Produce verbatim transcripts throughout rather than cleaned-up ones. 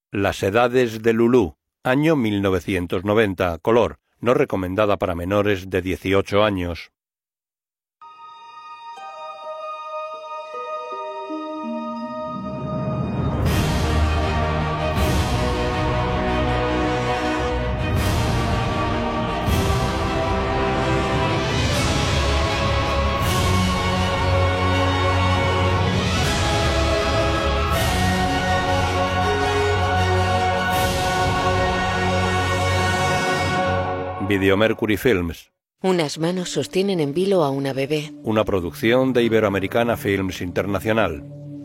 Las edades de Lulú, año mil novecientos noventa, color, no recomendada para menores de dieciocho años. Video Mercury Films. Unas manos sostienen en vilo a una bebé. Una producción de Iberoamericana Films Internacional.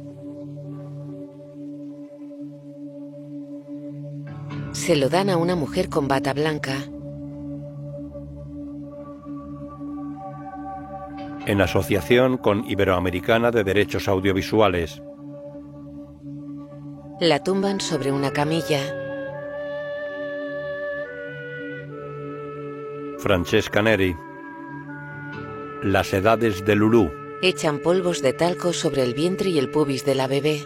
Se lo dan a una mujer con bata blanca. En asociación con Iberoamericana de Derechos Audiovisuales. La tumban sobre una camilla. Francesca Neri. Las edades de Lulú. Echan polvos de talco sobre el vientre y el pubis de la bebé.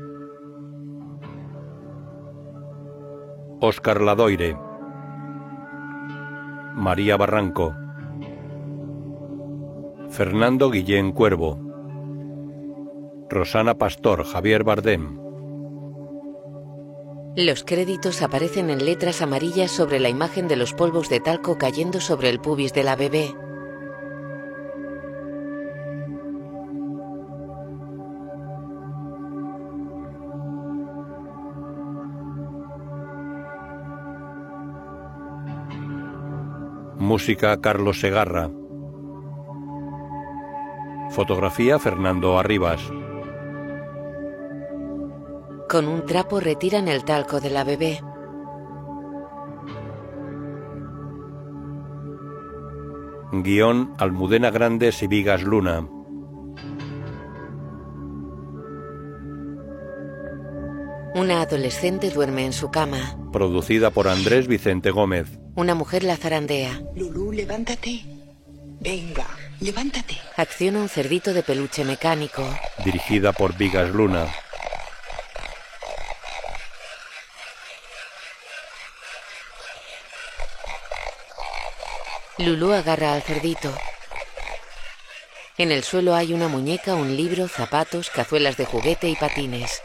Óscar Ladoire. María Barranco. Fernando Guillén Cuervo. Rosana Pastor, Javier Bardem. Los créditos aparecen en letras amarillas sobre la imagen de los polvos de talco cayendo sobre el pubis de la bebé. Música Carlos Segarra. Fotografía Fernando Arribas. Con un trapo retiran el talco de la bebé. Guión Almudena Grandes y Vigas Luna. Una adolescente duerme en su cama. Producida por Andrés Vicente Gómez. Una mujer la zarandea. Lulú, levántate. Venga, levántate. Acciona un cerdito de peluche mecánico. Dirigida por Vigas Luna. Lulú agarra al cerdito. En el suelo hay una muñeca, un libro, zapatos, cazuelas de juguete y patines.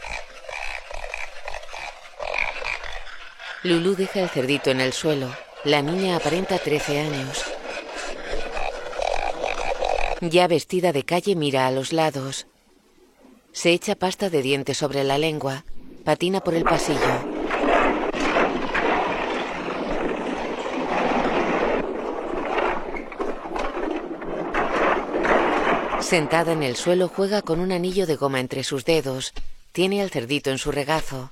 Lulú deja el cerdito en el suelo. La niña aparenta trece años. Ya vestida de calle mira a los lados. Se echa pasta de dientes sobre la lengua. Patina por el pasillo. Sentada en el suelo juega con un anillo de goma entre sus dedos. Tiene al cerdito en su regazo.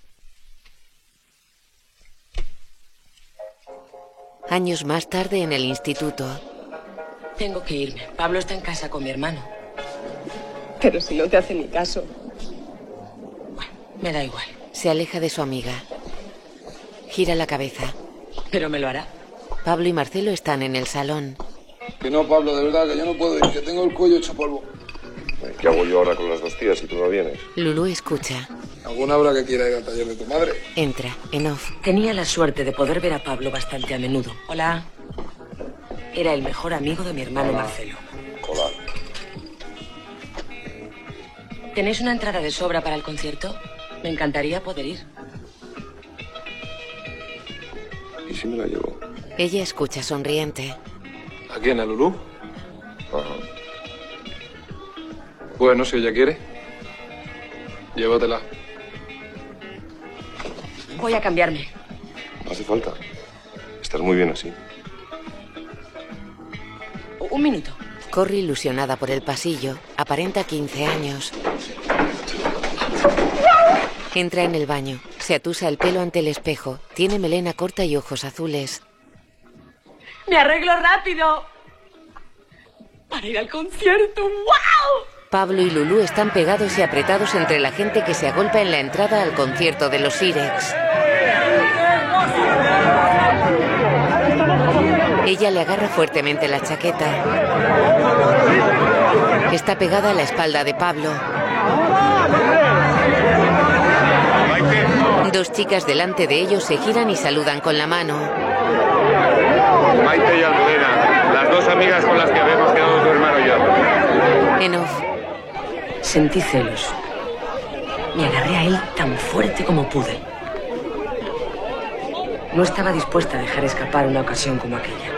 Años más tarde en el instituto. Tengo que irme. Pablo está en casa con mi hermano. Pero si no te hace ni caso. Bueno, me da igual. Se aleja de su amiga. Gira la cabeza. Pero me lo hará. Pablo y Marcelo están en el salón. Que no, Pablo, de verdad, que yo no puedo ir, que tengo el cuello hecho polvo. ¿Qué hago yo ahora con las dos tías si tú no vienes? Lulú escucha. ¿Alguna habrá que quiera ir al taller de tu madre? Entra, en off. Tenía la suerte de poder ver a Pablo bastante a menudo. Hola. Era el mejor amigo de mi hermano Hola. Marcelo. Hola. ¿Tenéis una entrada de sobra para el concierto? Me encantaría poder ir. ¿Y si me la llevo? Ella escucha sonriente. ¿A quién, a Lulú? Ajá. Bueno, si ella quiere. Llévatela. Voy a cambiarme. No hace falta. Estás muy bien así. Un minuto. Corre ilusionada por el pasillo. Aparenta quince años. Entra en el baño. Se atusa el pelo ante el espejo. Tiene melena corta y ojos azules. ¡Me arreglo rápido! Para ir al concierto. ¡Wow! Pablo y Lulú están pegados y apretados entre la gente que se agolpa en la entrada al concierto de los Irex. Ella le agarra fuertemente la chaqueta. Está pegada a la espalda de Pablo. Dos chicas delante de ellos se giran y saludan con la mano. Maite y Almudena, las dos amigas con las que habíamos quedado tu hermano y yo. En off. Sentí celos. Me agarré a él tan fuerte como pude. No estaba dispuesta a dejar escapar una ocasión como aquella.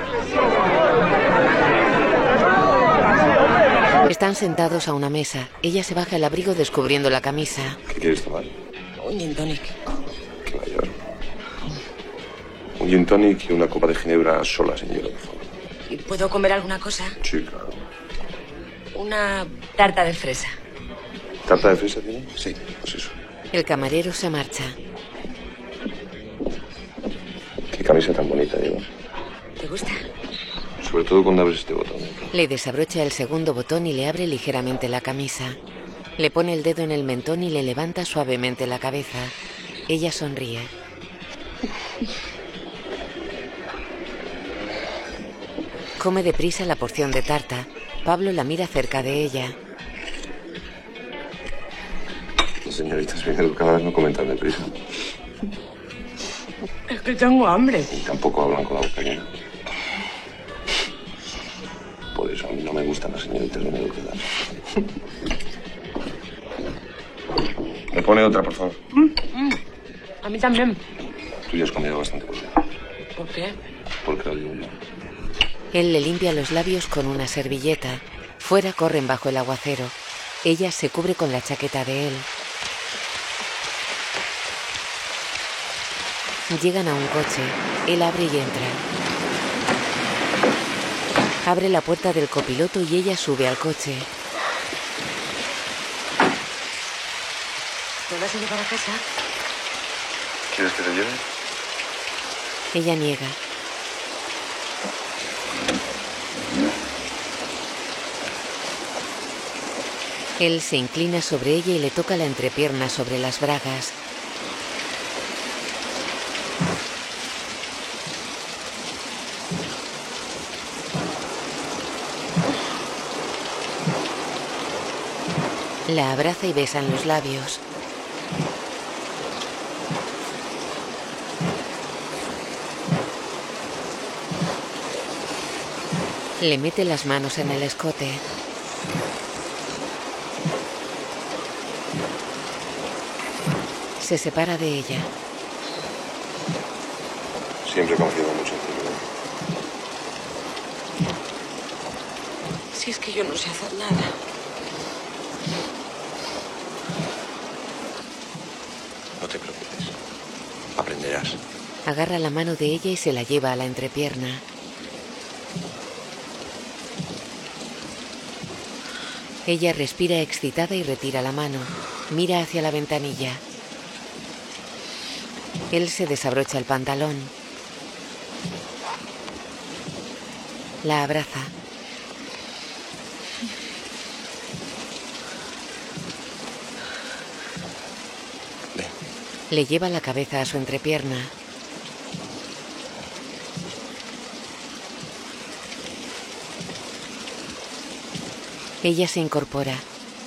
Están sentados a una mesa. Ella se baja el abrigo descubriendo la camisa. ¿Qué quieres tomar? Un gin tonic. ¿Qué va a llevar? Un gin tonic y una copa de ginebra sola, sin hielo, por favor. ¿Y puedo comer alguna cosa? Sí, claro. Una tarta de fresa. ¿Tarta de fresa tiene? Sí, pues eso. El camarero se marcha. Qué camisa tan bonita llevas. ¿Te gusta? Sobre todo cuando abres este botón. Le desabrocha el segundo botón y le abre ligeramente la camisa. Le pone el dedo en el mentón y le levanta suavemente la cabeza. Ella sonríe. Come deprisa la porción de tarta. Pablo la mira cerca de ella. Las señoritas bien educadas no comentan deprisa. Es que tengo hambre. Y tampoco hablan con la boca llena. Por eso a mí no me gustan las señoritas bien educadas. ¿Me pone otra, por favor? Mm, mm. A mí también. Tú ya has comido bastante por ya. ¿Por qué? Porque lo digo yo. Él le limpia los labios con una servilleta. Fuera corren bajo el aguacero. Ella se cubre con la chaqueta de él. Llegan a un coche. Él abre y entra. Abre la puerta del copiloto y ella sube al coche. ¿Te vas a llevar a casa? ¿Quieres que te lleve? Ella niega. Él se inclina sobre ella y le toca la entrepierna sobre las bragas. La abraza y besa en los labios. Le mete las manos en el escote. Se separa de ella. Siempre he confiado mucho en ti, ¿verdad? Si es que yo no sé hacer nada. No te preocupes. Aprenderás. Agarra la mano de ella y se la lleva a la entrepierna. Ella respira excitada y retira la mano. Mira hacia la ventanilla. Él se desabrocha el pantalón. La abraza. Ven. Le lleva la cabeza a su entrepierna. Ella se incorpora.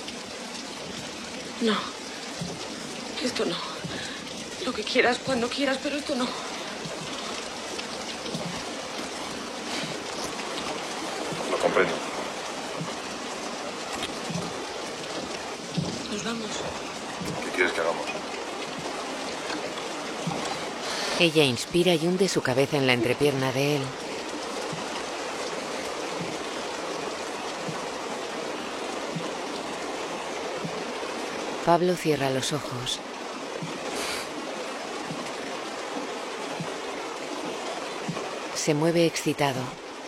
No. Esto no. Lo que quieras, cuando quieras, pero esto no. Lo comprendo. Nos vamos. ¿Qué quieres que hagamos? Ella inspira y hunde su cabeza en la entrepierna de él. Pablo cierra los ojos. Se mueve excitado.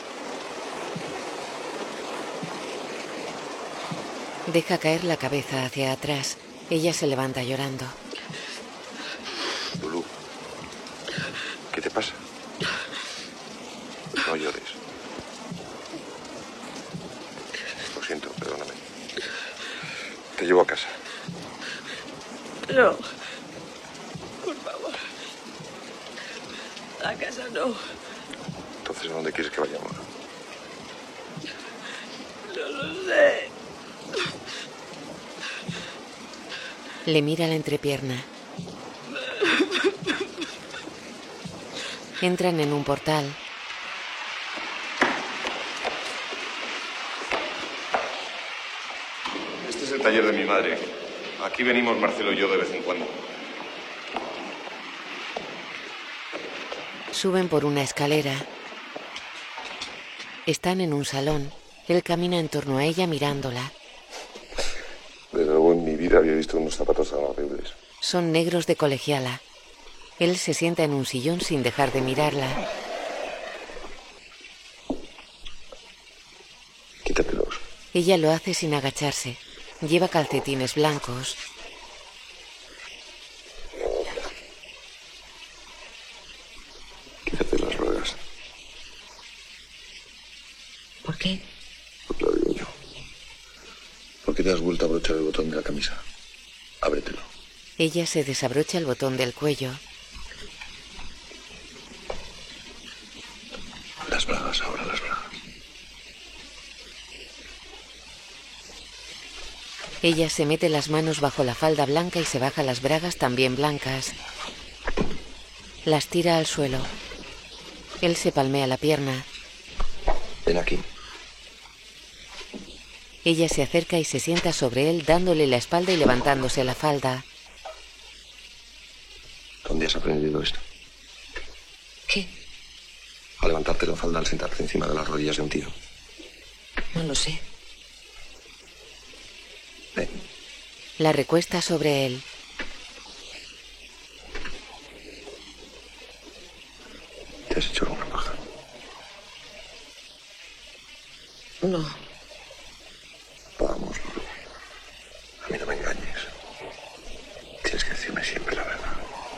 Deja caer la cabeza hacia atrás. Ella se levanta llorando. Lulú, ¿qué te pasa? No llores. Lo siento, perdóname. Te llevo a casa. No. Por favor. A casa no. Entonces, ¿a dónde quieres que vayamos? No lo sé. Le mira la entrepierna. Entran en un portal. Este es el taller de mi madre. Aquí venimos Marcelo y yo de vez en cuando. Suben por una escalera. Están en un salón. Él camina en torno a ella mirándola. Desde luego en mi vida había visto unos zapatos tan horribles. Son negros de colegiala. Él se sienta en un sillón sin dejar de mirarla. Quítatelos. Ella lo hace sin agacharse. Lleva calcetines blancos. Quítate las ruedas. ¿Por qué? Pues lo digo yo. ¿Por qué te has vuelto a abrochar el botón de la camisa? Ábretelo. Ella se desabrocha el botón del cuello. Las bragas, ahora las bragas. Ella se mete las manos bajo la falda blanca y se baja las bragas también blancas. Las tira al suelo. Él se palmea la pierna. Ven aquí. Ella se acerca y se sienta sobre él, dándole la espalda y levantándose la falda. ¿Dónde has aprendido esto? ¿Qué? A levantarte la falda al sentarte encima de las rodillas de un tío. No lo sé. Ven. La recuesta sobre él. ¿Te has hecho alguna paja? No. Vamos, Lulu. A mí no me engañes. Tienes que decirme siempre la verdad.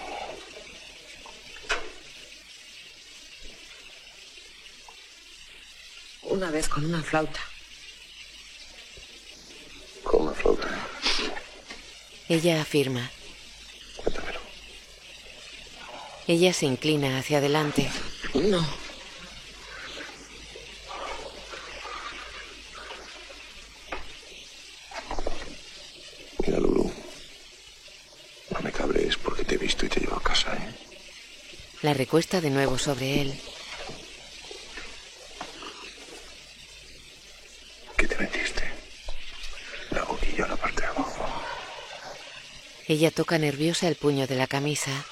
Una vez con una flauta. Con una flauta, ¿eh? Ella afirma. Cuéntamelo. Ella se inclina hacia adelante. No. Mira, Lulu. No me cabrees porque te he visto y te llevo a casa, ¿eh? La recuesta de nuevo sobre él. ¿Qué te metiste? La boquilla o la parte de abajo. Ella toca nerviosa el puño de la camisa.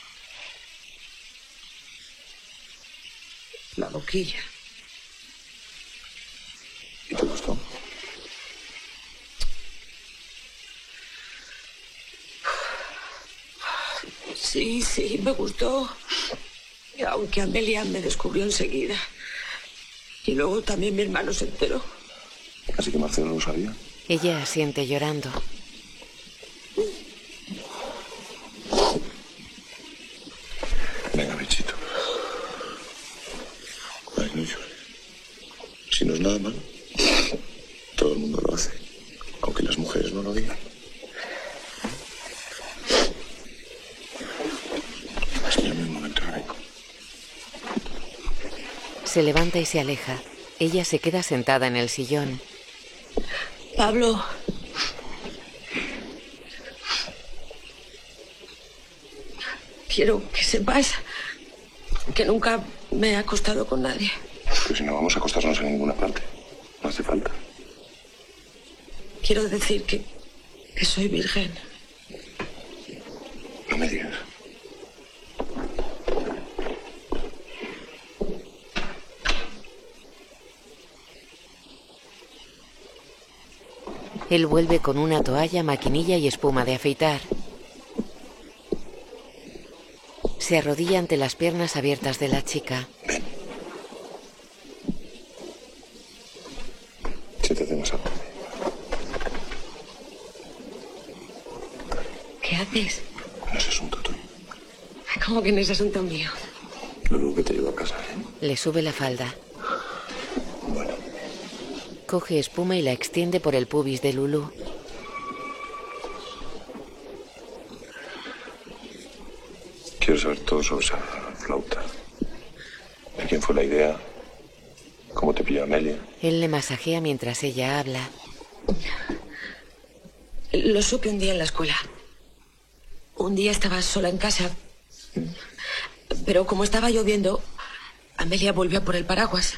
La boquilla. ¿Y te gustó? Sí, sí, me gustó. Aunque Amelia me descubrió enseguida. Y luego también mi hermano se enteró. Así que Marcelo no lo sabía. Ella asiente llorando. Venga, bichito. Ay, no llores. Si no es nada malo, todo el mundo lo hace. Aunque las mujeres no lo digan. Espérame un momento, ahora vengo. Se levanta y se aleja. Ella se queda sentada en el sillón. Pablo. Quiero que sepas que nunca me he acostado con nadie. Pero si no vamos a acostarnos en ninguna parte. No hace falta. Quiero decir que, que soy virgen. No me digas. Él vuelve con una toalla, maquinilla y espuma de afeitar. Se arrodilla ante las piernas abiertas de la chica. Ven. Siéntate más alto. ¿Qué haces? No es asunto tuyo. ¿Cómo que no es asunto mío? Lulu, que te llevo a casa, ¿eh? Le sube la falda. Bueno. Coge espuma y la extiende por el pubis de Lulu. Quiero saber todo sobre esa flauta. ¿De quién fue la idea? ¿Cómo te pilló Amelia? Él le masajea mientras ella habla. Lo supe un día en la escuela. Un día estaba sola en casa. Pero como estaba lloviendo, Amelia volvió a por el paraguas.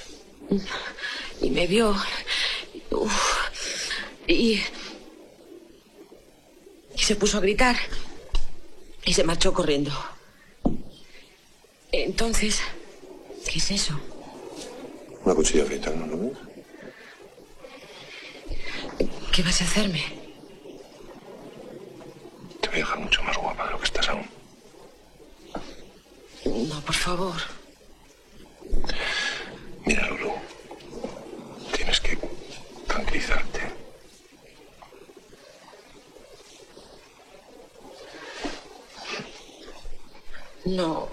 Y me vio. Uf, y... Y se puso a gritar. Y se marchó corriendo. Entonces... ¿Qué es eso? Una cuchilla frita, ¿no lo ves? ¿Qué vas a hacerme? Te voy a dejar mucho más guapa de lo que estás aún. No, por favor. Mira, Lulu. Tienes que tranquilizarte. No.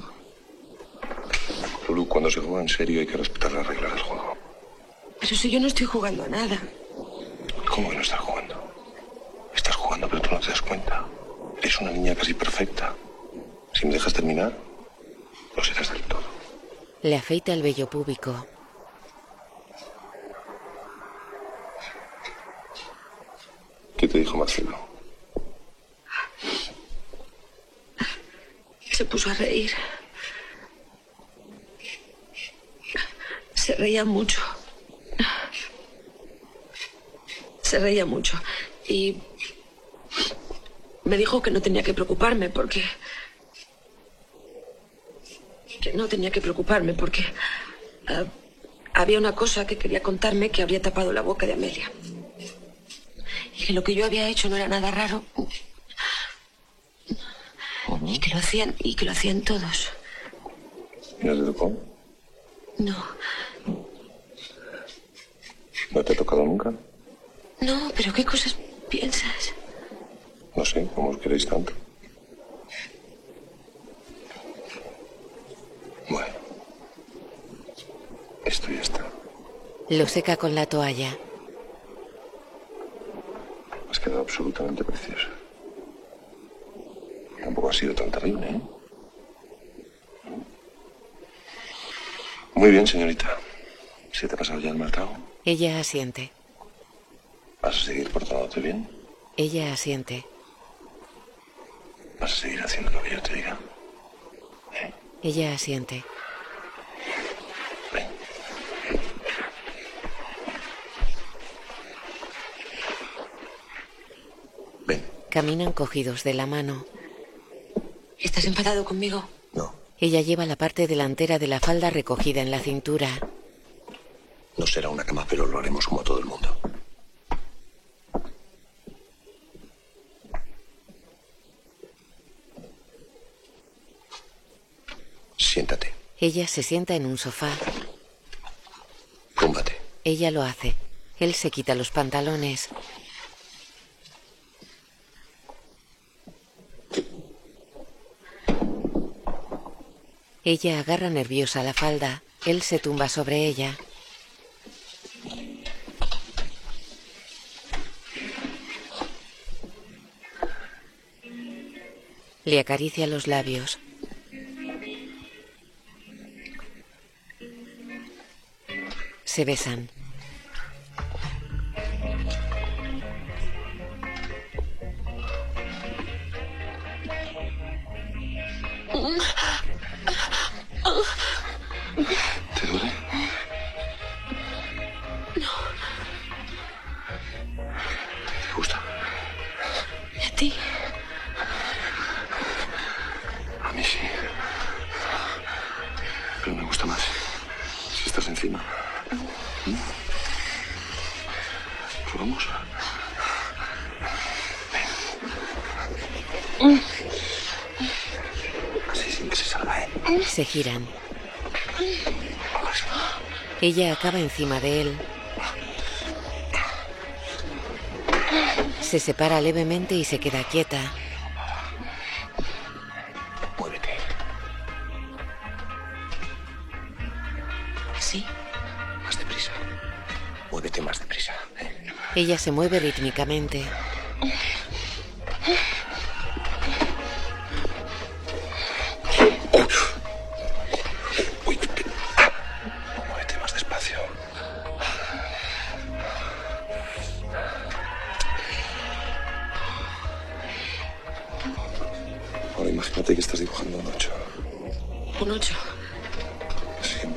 Lulu, cuando se juega en serio hay que respetar las reglas del juego. Pero si yo no estoy jugando a nada. ¿Cómo que no estás jugando? Estás jugando, pero tú no te das cuenta. Eres una niña casi perfecta. Si me dejas terminar, lo serás del todo. Le afeita el vello púbico. ¿Qué te dijo Marcelo? Se puso a reír. Se reía mucho. Se reía mucho. Y me dijo que no tenía que preocuparme porque... Que no tenía que preocuparme porque... Uh, había una cosa que quería contarme que habría tapado la boca de Amelia. Y que lo que yo había hecho no era nada raro. Y que lo hacían, y que lo hacían todos. ¿Y no te tocó? No. ¿No te ha tocado nunca? No, pero ¿qué cosas piensas? No sé, ¿cómo os queréis tanto? Bueno. Esto ya está. Lo seca con la toalla. Has quedado absolutamente preciosa. Tampoco ha sido tan terrible, ¿eh? Muy bien, señorita. ¿Se te ha pasado ya el mal trago? Ella asiente. ¿Vas a seguir portándote bien? Ella asiente. ¿Vas a seguir haciendo lo que yo te diga? ¿Eh? Ella asiente. Ven. Ven. Caminan cogidos de la mano. ¿Estás enfadado conmigo? No. Ella lleva la parte delantera de la falda recogida en la cintura. No será una cama, pero lo haremos como todo el mundo. Siéntate. Ella se sienta en un sofá. Túmbate. Ella lo hace. Él se quita los pantalones. Ella agarra nerviosa la falda. Él se tumba sobre ella. Le acaricia los labios. Se besan. ¿Te duele? No. ¿Te gusta? ¿Y a ti? A mí sí. Pero me gusta más si estás encima. ¿Mm? ¿Probamos? Ven. Así sin que se salga, ¿eh? Se giran. Ella acaba encima de él. Se separa levemente y se queda quieta. Muévete. ¿Sí? Más deprisa. Muévete más deprisa. ¿eh? Ella se mueve rítmicamente. Uy, muévete más despacio. Ahora imagínate que estás dibujando un ocho. Un ocho. Sí,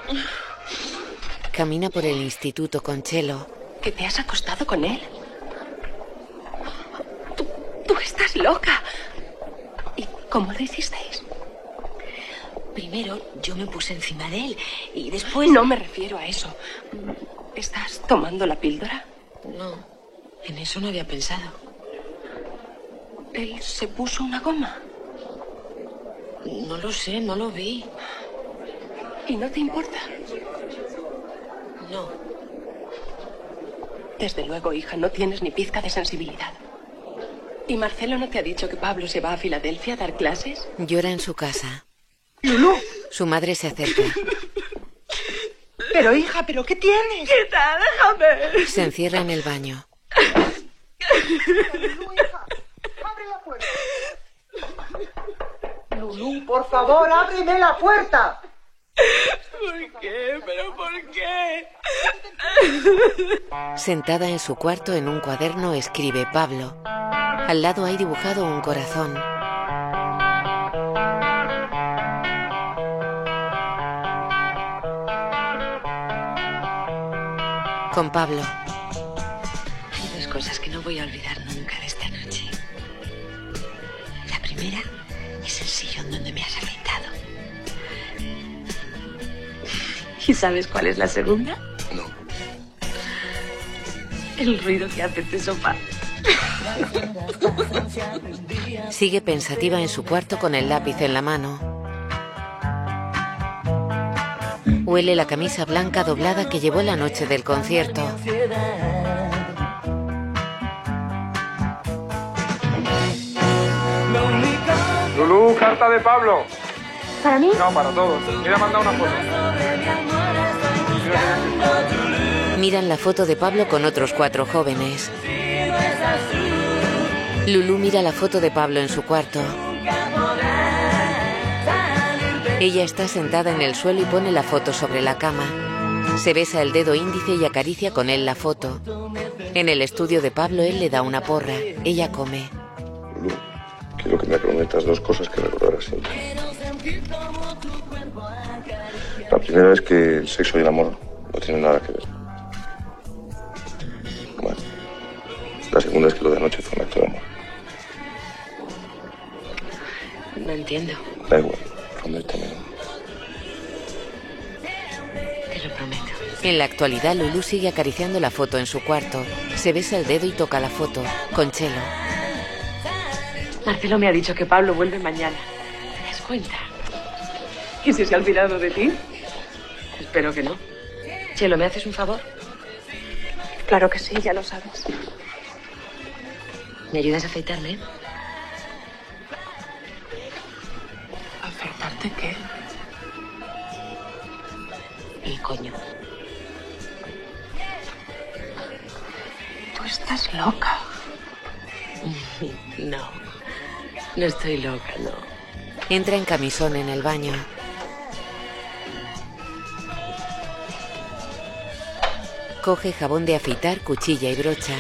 Camina por el instituto con Chelo. ¿Que te has acostado con él? Tú, tú estás loca. ¿Y cómo lo hicisteis? Primero yo me puse encima de él y después... No me refiero a eso. ¿Estás tomando la píldora? No, en eso no había pensado. ¿Él se puso una goma? No lo sé, no lo vi. ¿Y no te importa? No. Desde luego, hija, no tienes ni pizca de sensibilidad. ¿Y Marcelo no te ha dicho que Pablo se va a Filadelfia a dar clases? Llora en su casa. ¡Lulú! Su madre se acerca. Pero hija, ¿pero qué tienes? ¡Quita, déjame! Se encierra en el baño. Lulú, hija, abre la puerta. Lulú, por favor, ábreme la puerta. ¿Por qué? ¿Pero por qué? Sentada en su cuarto en un cuaderno escribe Pablo. Al lado hay dibujado un corazón. Con Pablo. Hay dos cosas que no voy a olvidar nunca de esta noche. La primera es el sillón donde me has afeitado. ¿Y sabes cuál es la segunda? No. El ruido que hace este sofá. Sigue pensativa en su cuarto con el lápiz en la mano. Huele la camisa blanca doblada que llevó la noche del concierto. Lulú, carta de Pablo. ¿Para mí? No, para todos. Mira, manda una foto. Miran la foto de Pablo con otros cuatro jóvenes. Lulú mira la foto de Pablo en su cuarto. Ella está sentada en el suelo y pone la foto sobre la cama. Se besa el dedo índice y acaricia con él la foto. En el estudio de Pablo, él le da una porra. Ella come. Lulú, quiero que me prometas dos cosas que recordarás siempre. La primera es que el sexo y el amor no tienen nada que ver. Bueno, la segunda es que lo de anoche fue un acto de amor. No entiendo. Da igual, prométemelo. Te lo prometo. En la actualidad, Lulú sigue acariciando la foto en su cuarto. Se besa el dedo y toca la foto. Con Chelo. Marcelo me ha dicho que Pablo vuelve mañana. ¿Te das cuenta? ¿Y si se ha olvidado de ti? Espero que no. Chelo, ¿me haces un favor? Claro que sí, ya lo sabes. ¿Me ayudas a afeitarme? ¿Afeitarte qué? El coño. Tú estás loca. No, no estoy loca, no. Entra en camisón en el baño. Coge jabón de afeitar, cuchilla y brocha.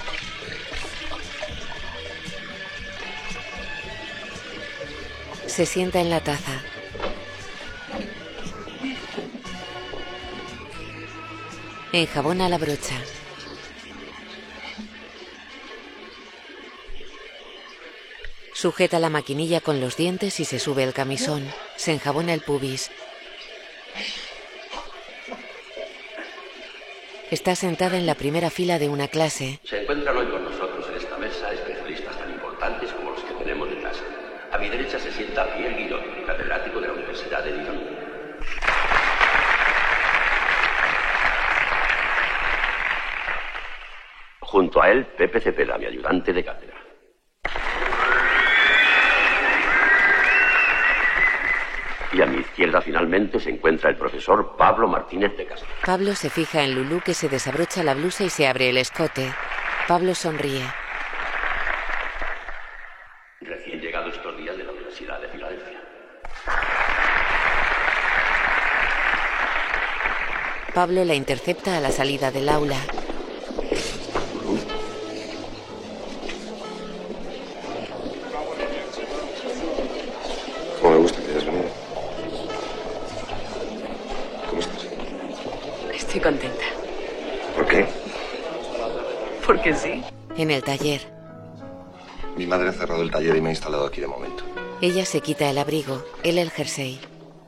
Se sienta en la taza. Enjabona la brocha. Sujeta la maquinilla con los dientes y se sube el camisón. Se enjabona el pubis. Está sentada en la primera fila de una clase. Se encuentran hoy con nosotros en esta mesa especialistas tan importantes como los que tenemos detrás. A mi derecha se sienta Pierre Guidon, catedrático de la Universidad de Lyon. Junto a él, Pepe Cepeda, mi ayudante de cátedra. Y a mi izquierda, finalmente, se encuentra el profesor Pablo Martínez de Castro. Pablo se fija en Lulú, que se desabrocha la blusa y se abre el escote. Pablo sonríe. Recién llegado estos días de la Universidad de Filadelfia. Pablo la intercepta a la salida del aula. Como me gusta que hayas venido. ¿Cómo estás? Estoy contenta. ¿Por qué? Porque sí. En el taller. Mi madre ha cerrado el taller y me ha instalado aquí de momento. Ella se quita el abrigo, él el jersey.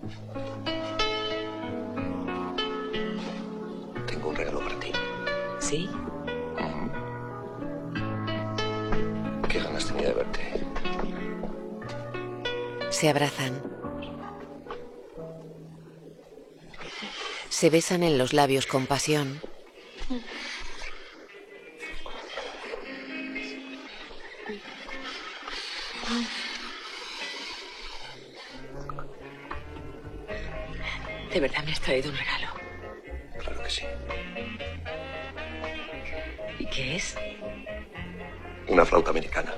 Tengo un regalo para ti. ¿Sí? Uh-huh. Qué ganas tenía de verte. Se abrazan. Se besan en los labios con pasión. ¿De verdad me has traído un regalo? Claro que sí. ¿Y qué es? Una flauta americana.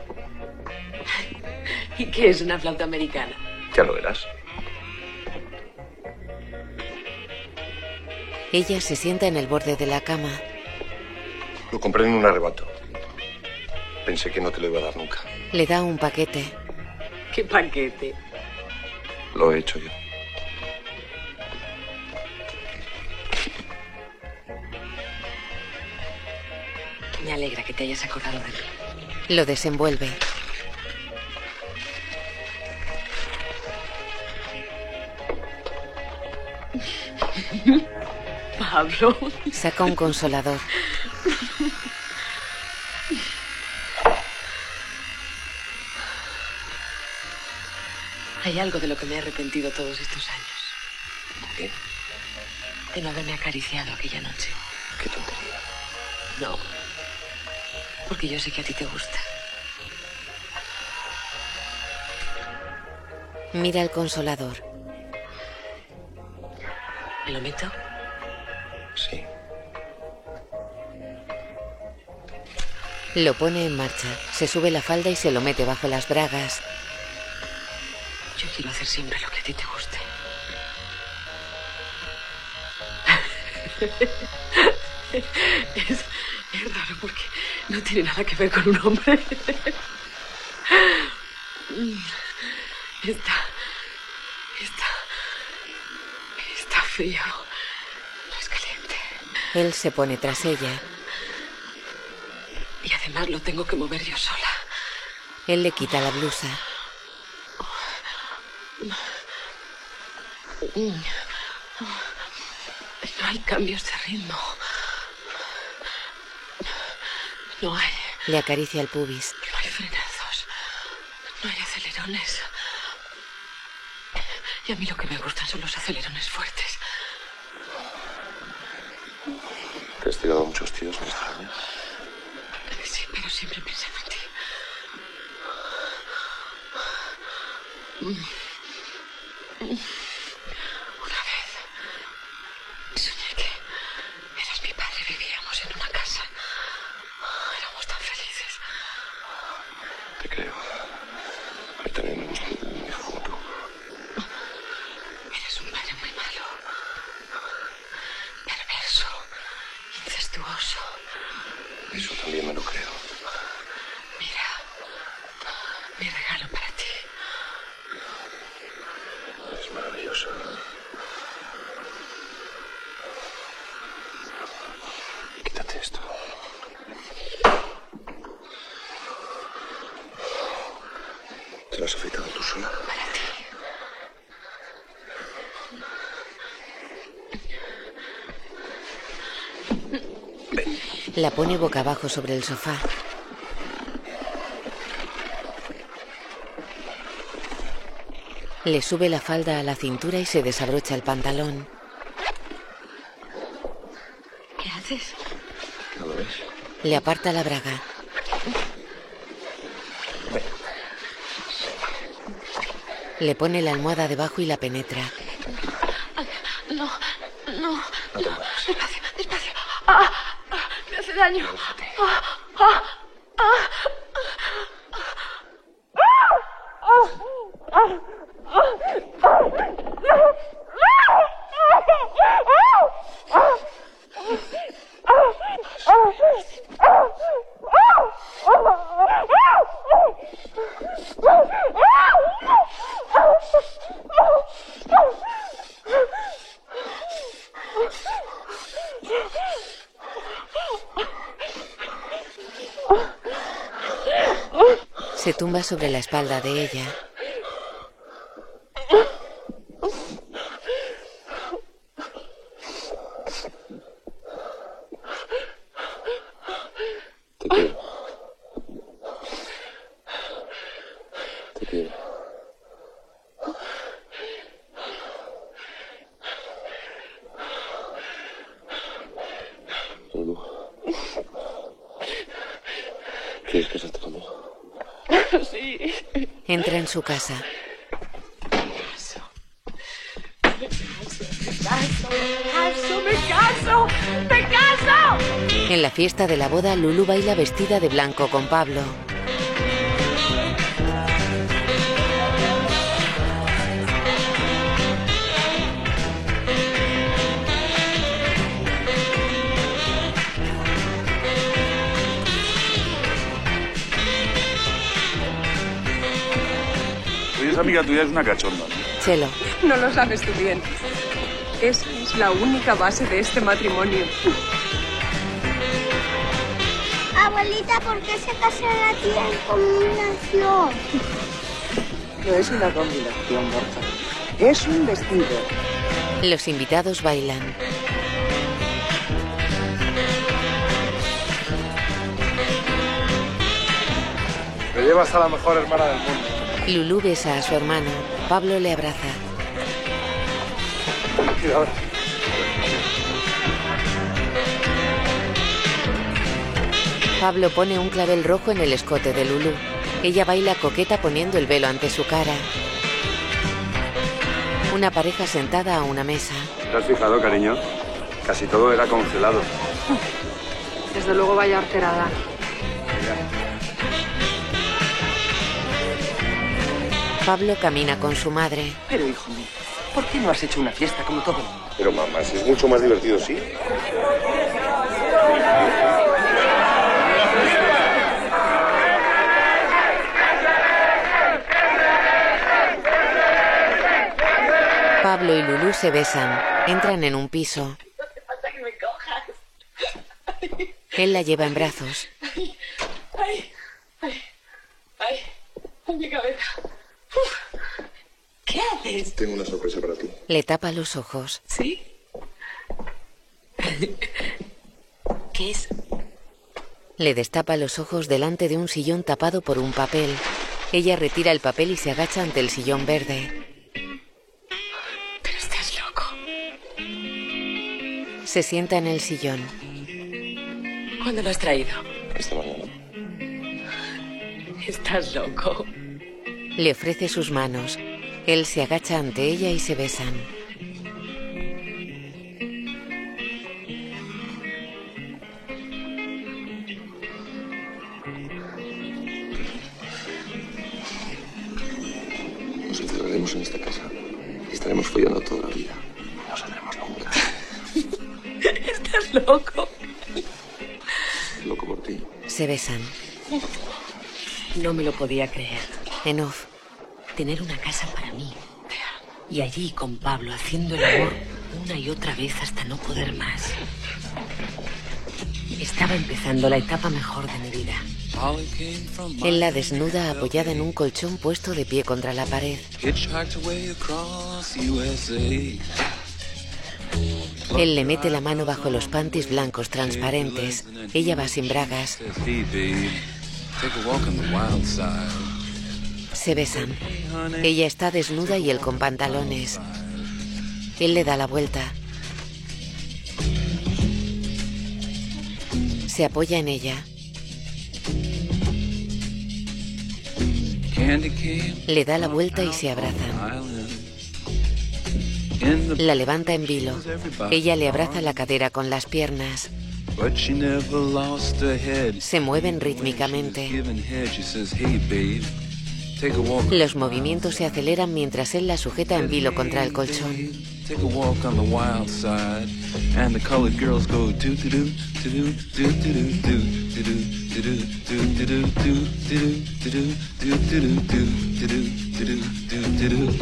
¿Y qué es una flauta americana? Ya lo verás. Ella se sienta en el borde de la cama. Lo compré en un arrebato. Pensé que no te lo iba a dar nunca. Le da un paquete. ¿Qué paquete? Lo he hecho yo. Me alegra que te hayas acordado de mí. Lo desenvuelve. Pablo. Saca un consolador. Hay algo de lo que me he arrepentido todos estos años. ¿Qué? De no haberme acariciado aquella noche. Qué tontería. No. Porque yo sé que a ti te gusta. Mira el consolador. ¿Me lo meto? Sí. Lo pone en marcha. Se sube la falda y se lo mete bajo las bragas. Yo quiero hacer siempre lo que a ti te guste. es, es raro porque no tiene nada que ver con un hombre. Está... Está... Está frío. No es caliente. Él se pone tras ella. Y además lo tengo que mover yo sola. Él le quita la blusa. No hay cambios de ritmo. No hay. Le acaricia el pubis. No hay frenazos. No hay acelerones. Y a mí lo que me gustan son los acelerones fuertes. ¿Te has tirado muchos tíos en esta año? Sí, pero siempre pensaba en ti. Una vez soñé que eras mi padre, vivíamos en una casa. Éramos tan felices. Te creo. A mí también me gusta un hijo como tú. Eres un padre muy malo. Perverso. Incestuoso. Eso también me lo creo. Mira. Mi regalo para ti. Es maravilloso. Quítate esto. ¿Te lo has afeitado tú sola? Para ti. Ven. La pone boca abajo sobre el sofá. Le sube la falda a la cintura y se desabrocha el pantalón. ¿Qué haces? ¿No lo ves? Le aparta la braga. Ven. Le pone la almohada debajo y la penetra. No, no. No te muevas. Despacio, despacio. ¡Ah! ¡Ah! Me hace daño. ¡Ah! ¡Ah! ¡Ah! Se tumba sobre la espalda de ella. Te quiero. Te quiero. Lulu. ¿Quieres casarte conmigo? Sí. Entra en su casa. Me caso, me caso, me caso. En la fiesta de la boda, Lulu baila vestida de blanco con Pablo. Oye, esa amiga tuya es una cachonda. Chelo. No lo sabes tú bien. Esa es la única base de este matrimonio. Abuelita, ¿por qué se casa la tía en combinación? No es una combinación, Borja. Es un vestido. Los invitados bailan. Me llevas a la mejor hermana del mundo. Lulu besa a su hermano. Pablo le abraza. Mira ahora. Pablo pone un clavel rojo en el escote de Lulu. Ella baila coqueta poniendo el velo ante su cara. Una pareja sentada a una mesa. ¿Te has fijado, cariño? Casi todo era congelado. Desde luego vaya arterada. Pablo camina con su madre. Pero, hijo mío, ¿por qué no has hecho una fiesta como todo el mundo? Pero mamá, si es mucho más divertido, sí. Pablo y Lulu se besan. Entran en un piso. No hace falta que me cojas. Él la lleva en brazos. Ay, ay, ay, ay, ay, mi cabeza. Uf. ¿Qué haces? Tengo una sorpresa para ti. Le tapa los ojos. ¿Sí? ¿Qué es? Le destapa los ojos delante de un sillón tapado por un papel. Ella retira el papel y se agacha ante el sillón verde. Pero estás loco. Se sienta en el sillón. ¿Cuándo lo has traído? Esta mañana. Estás loco. Le ofrece sus manos. Él se agacha ante ella y se besan. Nos encerraremos en esta casa y estaremos follando toda la vida. No saldremos nunca. Estás loco. Loco por ti. Se besan. No me lo podía creer. En off. Tener una casa para mí. Y allí con Pablo haciendo el amor una y otra vez hasta no poder más. Estaba empezando la etapa mejor de mi vida. Él la desnuda apoyada en un colchón puesto de pie contra la pared. Él le mete la mano bajo los panties blancos transparentes. Ella va sin bragas. Se besan. Ella está desnuda y él con pantalones. Él le da la vuelta. Se apoya en ella. Le da la vuelta y se abrazan. La levanta en vilo. Ella le abraza la cadera con las piernas. Se mueven rítmicamente. Los movimientos se aceleran mientras él la sujeta en vilo contra el colchón.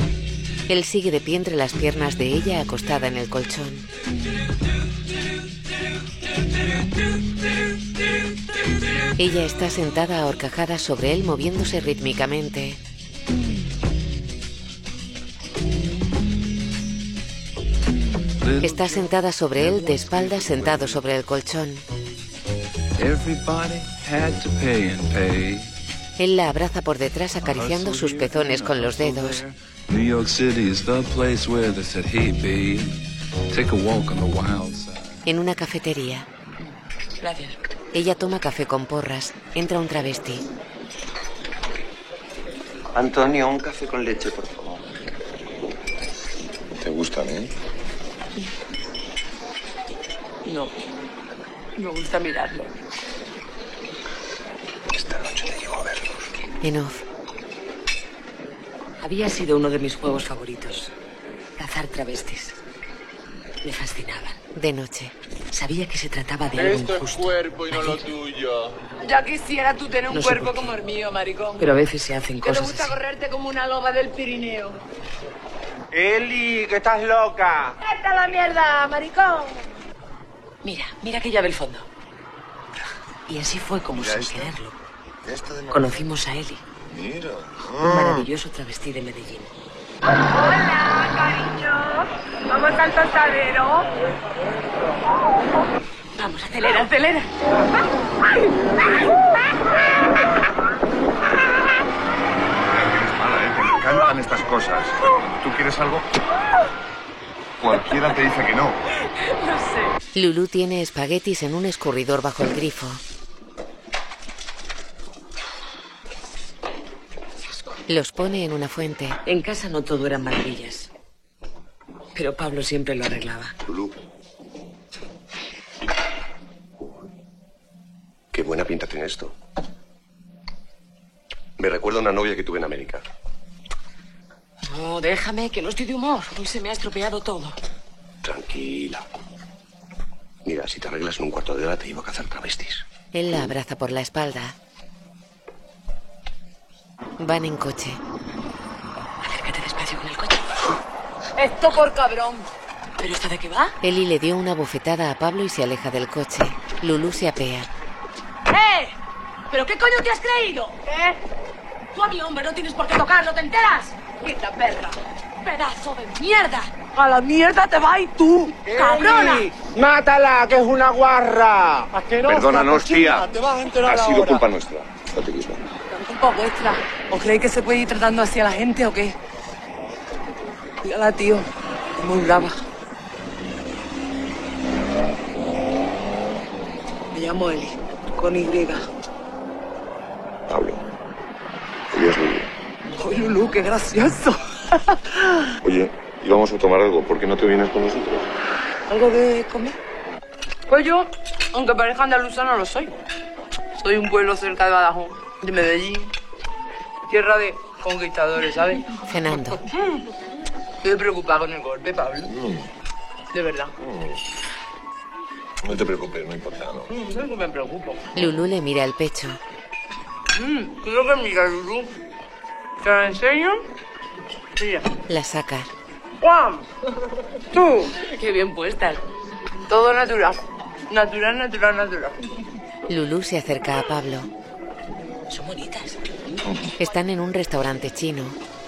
Él sigue de pie entre las piernas de ella acostada en el colchón. Ella está sentada a horcajadas sobre él, moviéndose rítmicamente. Está sentada sobre él, de espaldas, sentado sobre el colchón. Él la abraza por detrás, acariciando sus pezones con los dedos. En una cafetería. Gracias. Ella toma café con porras. Entra un travesti. Antonio, un café con leche, por favor. ¿Te gustan, eh? No. Me gusta mirarlo. Esta noche te llevo a verlos. En off. Había sido uno de mis juegos favoritos. Cazar travestis. Me fascinaban. De noche. Sabía que se trataba de algo Esto es injusto. cuerpo y no lo tuyo. Ya quisiera tú tener un No sé cuerpo por qué. como el mío, maricón. Pero a veces se hacen Que te cosas gusta así. correrte como una loba del Pirineo. Eli, que estás loca. ¡Esta la mierda, maricón! Mira, mira que llave el fondo. Y así fue como, Mira sin esto. quererlo, Esto de conocimos a Eli, Mira. un maravilloso travesti de Medellín. Hola, cariño. Vamos al tostadero. Vamos, acelera, acelera. Eres mala, ¿eh? Te encantan estas cosas. Pero cuando tú quieres algo, cualquiera te dice que no. No sé. Lulú tiene espaguetis en un escurridor bajo el grifo. Los pone en una fuente. En casa no todo eran maravillas. Pero Pablo siempre lo arreglaba. Lulú. Qué buena pinta tiene esto. Me recuerda a una novia que tuve en América. No, déjame, que no estoy de humor. Hoy se me ha estropeado todo. Tranquila. Mira, si te arreglas en un cuarto de hora te llevo a cazar travestis. Él la abraza por la espalda. Van en coche. Acércate despacio con el coche. Esto por cabrón. ¿Pero esta de qué va? Eli le dio una bofetada a Pablo y se aleja del coche. Lulú se apea. ¡Eh! ¿Pero qué coño te has creído? ¿Eh? Tú a mi hombre no tienes por qué tocarlo, ¿te enteras? ¡Quita, perra! ¡Pedazo de mierda! ¡A la mierda te vas y tú! ¡Cabrona! ¡Mátala, que es una guarra! Perdónanos, tía. Te vas a enterar Ha sido ahora. culpa nuestra. No te quismo. Culpa vuestra. ¿Os creéis que se puede ir tratando así a la gente o qué? Dígala, tío. Es muy brava. Me llamo Eli, con Y. Pablo. Ella es Lulú. ¡Ay, Lulú, qué gracioso! Oye, íbamos a tomar algo. ¿Por qué no te vienes con nosotros? ¿Algo de comer? Pues yo, aunque parezca andaluza, no lo soy. Soy un pueblo cerca de Badajoz, de Medellín. Tierra de conquistadores, ¿sabes? Cenando. Estoy preocupada con el golpe, Pablo. De verdad. No te preocupes, no importa, ¿no? Mm, no es que me preocupo. Lulú le mira el pecho. Mm, creo que mira, Lulú. ¿Te la enseño? Mira. La saca. ¡Juan! ¡Tú! ¡Qué bien puestas! Todo natural. Natural, natural, natural. Lulú se acerca a Pablo. Son bonitas. Están en un restaurante chino.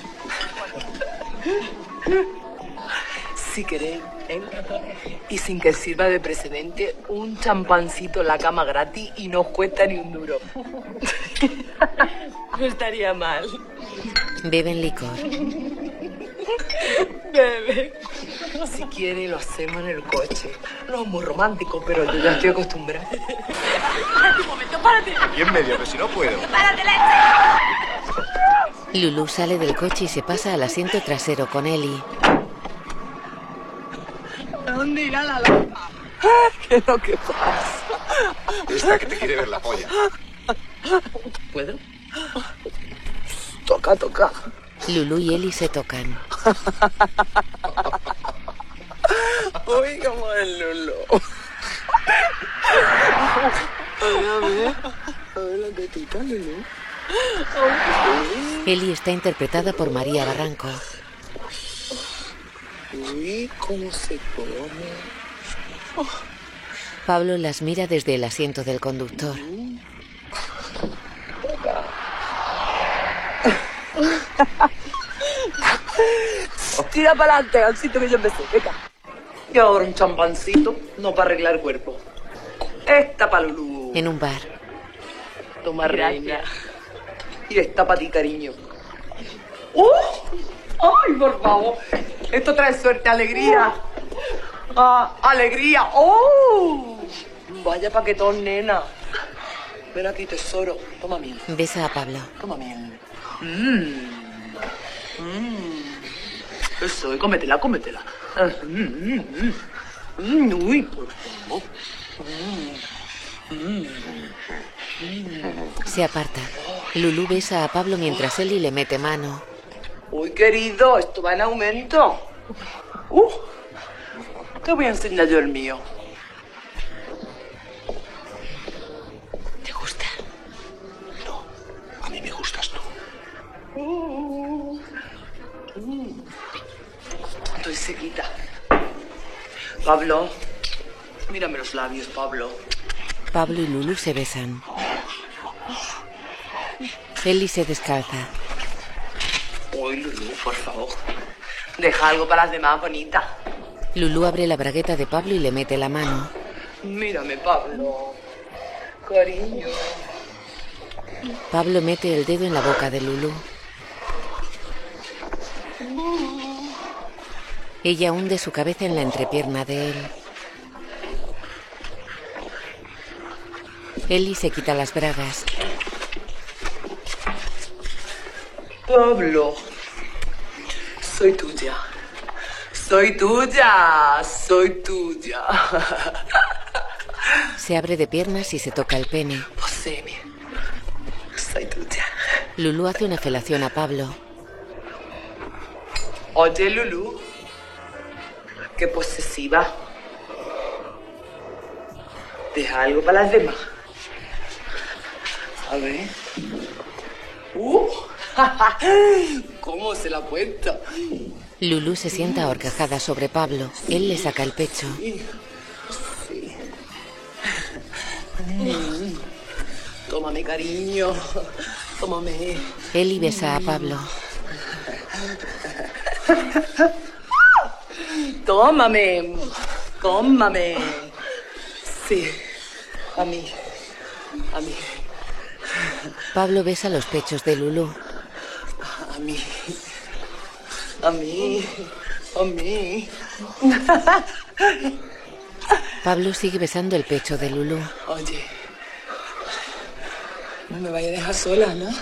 Si queréis, ¿eh? Y sin que sirva de precedente, un champancito en la cama gratis y no os cuesta ni un duro. No estaría mal. Beben licor. Bebe. Si quiere, lo hacemos en el coche. No es muy romántico, pero yo ya estoy acostumbrada. ¡Párate un momento, párate! Y en medio, que si no puedo. ¡Párate, leche! Lulú sale del coche y se pasa al asiento trasero con Eli. ¿A dónde irá la loca? ¿Qué es lo que pasa? Esta que te quiere ver la polla. ¿Puedo? Toca, toca. Lulú y Eli se tocan. Uy, como el Lulú. A ver, a ver la tetita, Lulú. Eli está interpretada por María Barranco. Uy, cómo se pone. Pablo las mira desde el asiento del conductor. Tira para adelante, Gansito, que yo empecé. Venga. Y ahora un champancito, no para arreglar el cuerpo. Esta para Lulú. En un bar. Toma, reina. Y esta para ti, cariño. ¡Uh! ¡Ay, por favor! Esto trae suerte, alegría. Ah, ¡alegría! ¡Oh! Vaya paquetón, nena. Ven aquí, tesoro. Toma miel. Besa a Pablo. Toma miel. Mmm. Mmm. Eso, y cómetela, cómetela. Mm, mm, mm. Mm, uy, por favor. Mm, mm, mm. Se aparta. Lulú besa a Pablo mientras Eli le mete mano. Uy, querido, esto va en aumento. Uh, te voy a enseñar yo el mío. ¿Te gusta? No, a mí me gustas tú. Uh, uh. Estoy sequita. Pablo, mírame los labios, Pablo. Pablo y Lulú se besan. Eli se descalza. Uy, Lulú, por favor. Deja algo para las demás, bonita. Lulú abre la bragueta de Pablo y le mete la mano. Mírame, Pablo. Cariño. Pablo mete el dedo en la boca de Lulú. Ella hunde su cabeza en la entrepierna de él. Eli se quita las bragas. Pablo, soy tuya. Soy tuya. Soy tuya. Se abre de piernas y se toca el pene. Poséeme. Soy tuya. Lulú hace una felación a Pablo. Oye, Lulú. Qué posesiva. Deja algo para las demás. A ver. Uh. ¿Cómo se la cuenta? Lulú se sienta a horcajadas sobre Pablo. Él le saca el pecho. Sí. Sí. Mm. Tómame, cariño. Tómame. Eli besa a Pablo. Tómame. Tómame. Sí. A mí. A mí. Pablo besa los pechos de Lulú. A mí. A mí. A mí. Pablo sigue besando el pecho de Lulú. Oye. No me vaya a dejar sola, ¿no?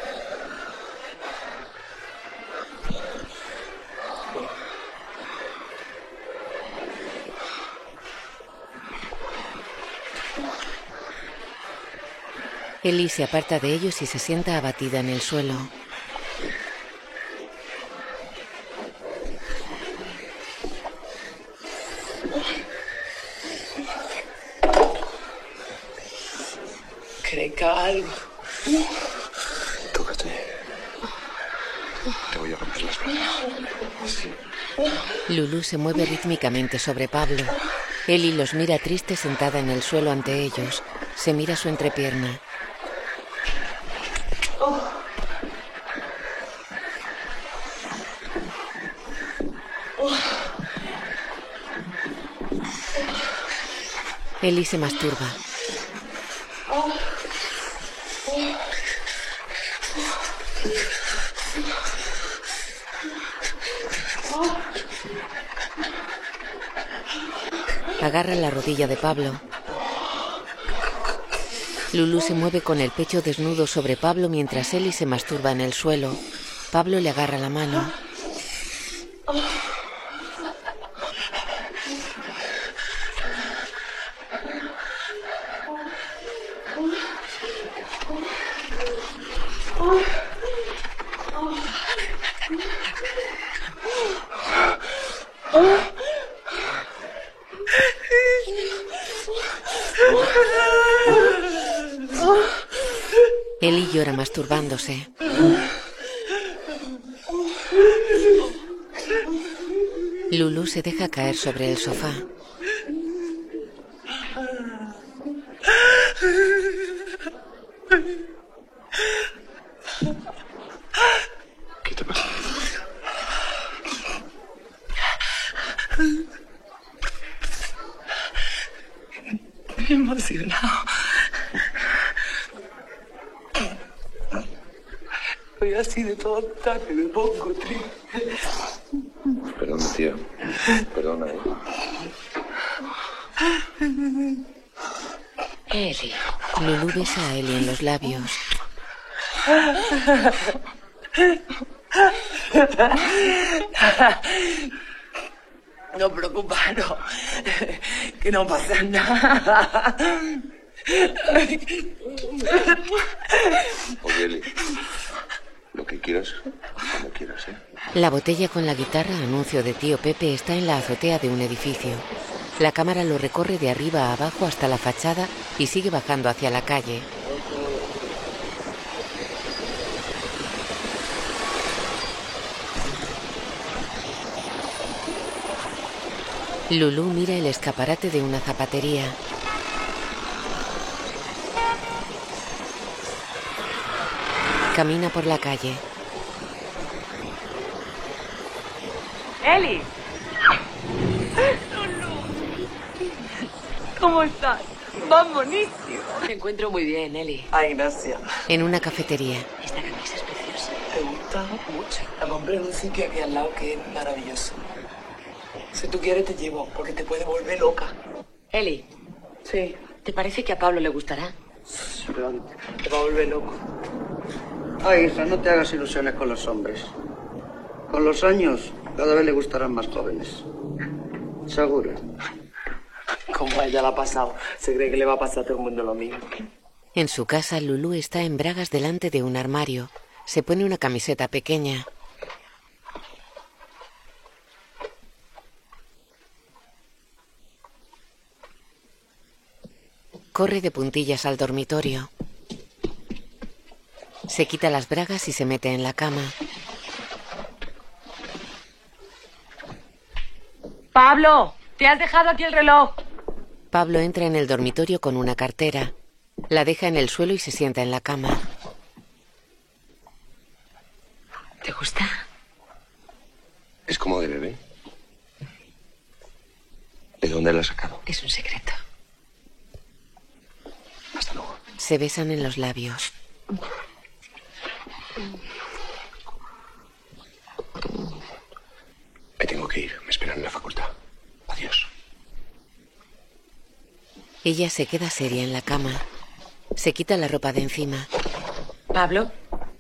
Eli se aparta de ellos y se sienta abatida en el suelo. Creca algo. Tócate. Te voy a romper las piernas. Lulú se mueve rítmicamente sobre Pablo. Eli los mira triste sentada en el suelo ante ellos. Se mira su entrepierna. Eli se masturba. Agarra la rodilla de Pablo. Lulú se mueve con el pecho desnudo sobre Pablo mientras Eli se masturba en el suelo. Pablo le agarra la mano. Eli llora masturbándose. Lulú se deja caer sobre el sofá. ¿Qué te pasa? Me he emocionado. Soy así de tonta que me pongo triste. Perdona, tío. Perdona, ¿eh? Eli. Lulú besa a Eli en los labios. No preocupa, no. Que no pasa nada. Oye, Eli. Lo que quieras, cuando quieras, ¿eh? La botella con la guitarra anuncio de Tío Pepe está en la azotea de un edificio. La cámara lo recorre de arriba a abajo hasta la fachada y sigue bajando hacia la calle. Lulú mira el escaparate de una zapatería. Camina por la calle. Eli. ¿Cómo estás? Vas buenísimo. Me encuentro muy bien, Eli. Ay, gracias. En una cafetería. Esta camisa es preciosa. Me gusta mucho. La compré en un sitio aquí al lado que es maravilloso. Si tú quieres te llevo, porque te puede volver loca. Eli. Sí. ¿Te parece que a Pablo le gustará? Te va a volver loco. Ay, hija, no te hagas ilusiones con los hombres. Con los años, cada vez le gustarán más jóvenes. Seguro. Como a ella le ha pasado, se cree que le va a pasar a todo el mundo lo mismo. En su casa, Lulú está en bragas delante de un armario. Se pone una camiseta pequeña. Corre de puntillas al dormitorio. Se quita las bragas y se mete en la cama. ¡Pablo! ¡Te has dejado aquí el reloj! Pablo entra en el dormitorio con una cartera. La deja en el suelo y se sienta en la cama. ¿Te gusta? ¿Es como de bebé? ¿De dónde la has sacado? Es un secreto. Hasta luego. Se besan en los labios. Me tengo que ir. Me esperan en la facultad. Adiós. Ella se queda seria en la cama. Se quita la ropa de encima. Pablo.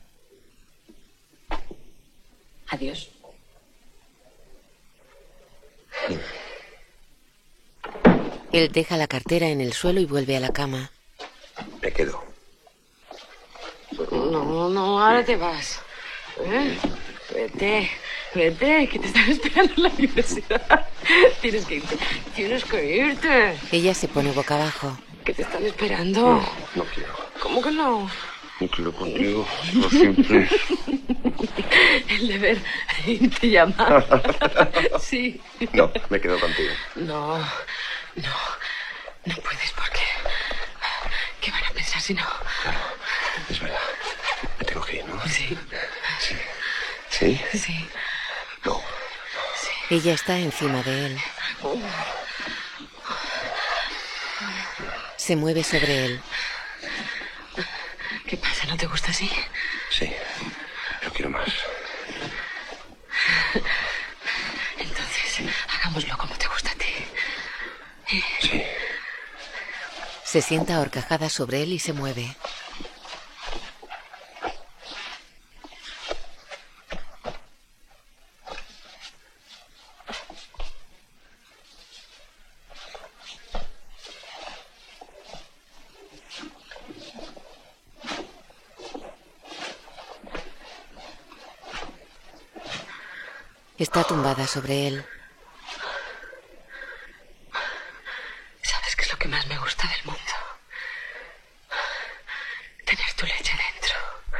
Adiós. Él deja la cartera en el suelo y vuelve a la cama. Me quedo. No, no, ahora te vas. ¿Eh? Vete, vete, que te están esperando en la universidad. Tienes que irte, tienes que irte. Ella se pone boca abajo. Que te están esperando. No, no quiero. ¿Cómo que no? No quiero contigo. Por siempre. El deber te llama. Sí. No, me quedo contigo. No, no, no puedes porque... ¿Qué van a pensar si no? Claro, es verdad. Me tengo que ir, ¿no? Sí. Sí. ¿Sí? Sí. No. Sí. Ella está encima de él. Se mueve sobre él. ¿Qué pasa? ¿No te gusta así? Sí, pero quiero más. Entonces, hagámoslo como te gusta a ti. ¿Eh? Sí. Se sienta ahorcajada sobre él y se mueve. Está tumbada sobre él. ¿Sabes qué es lo que más me gusta del mundo? Tener tu leche dentro.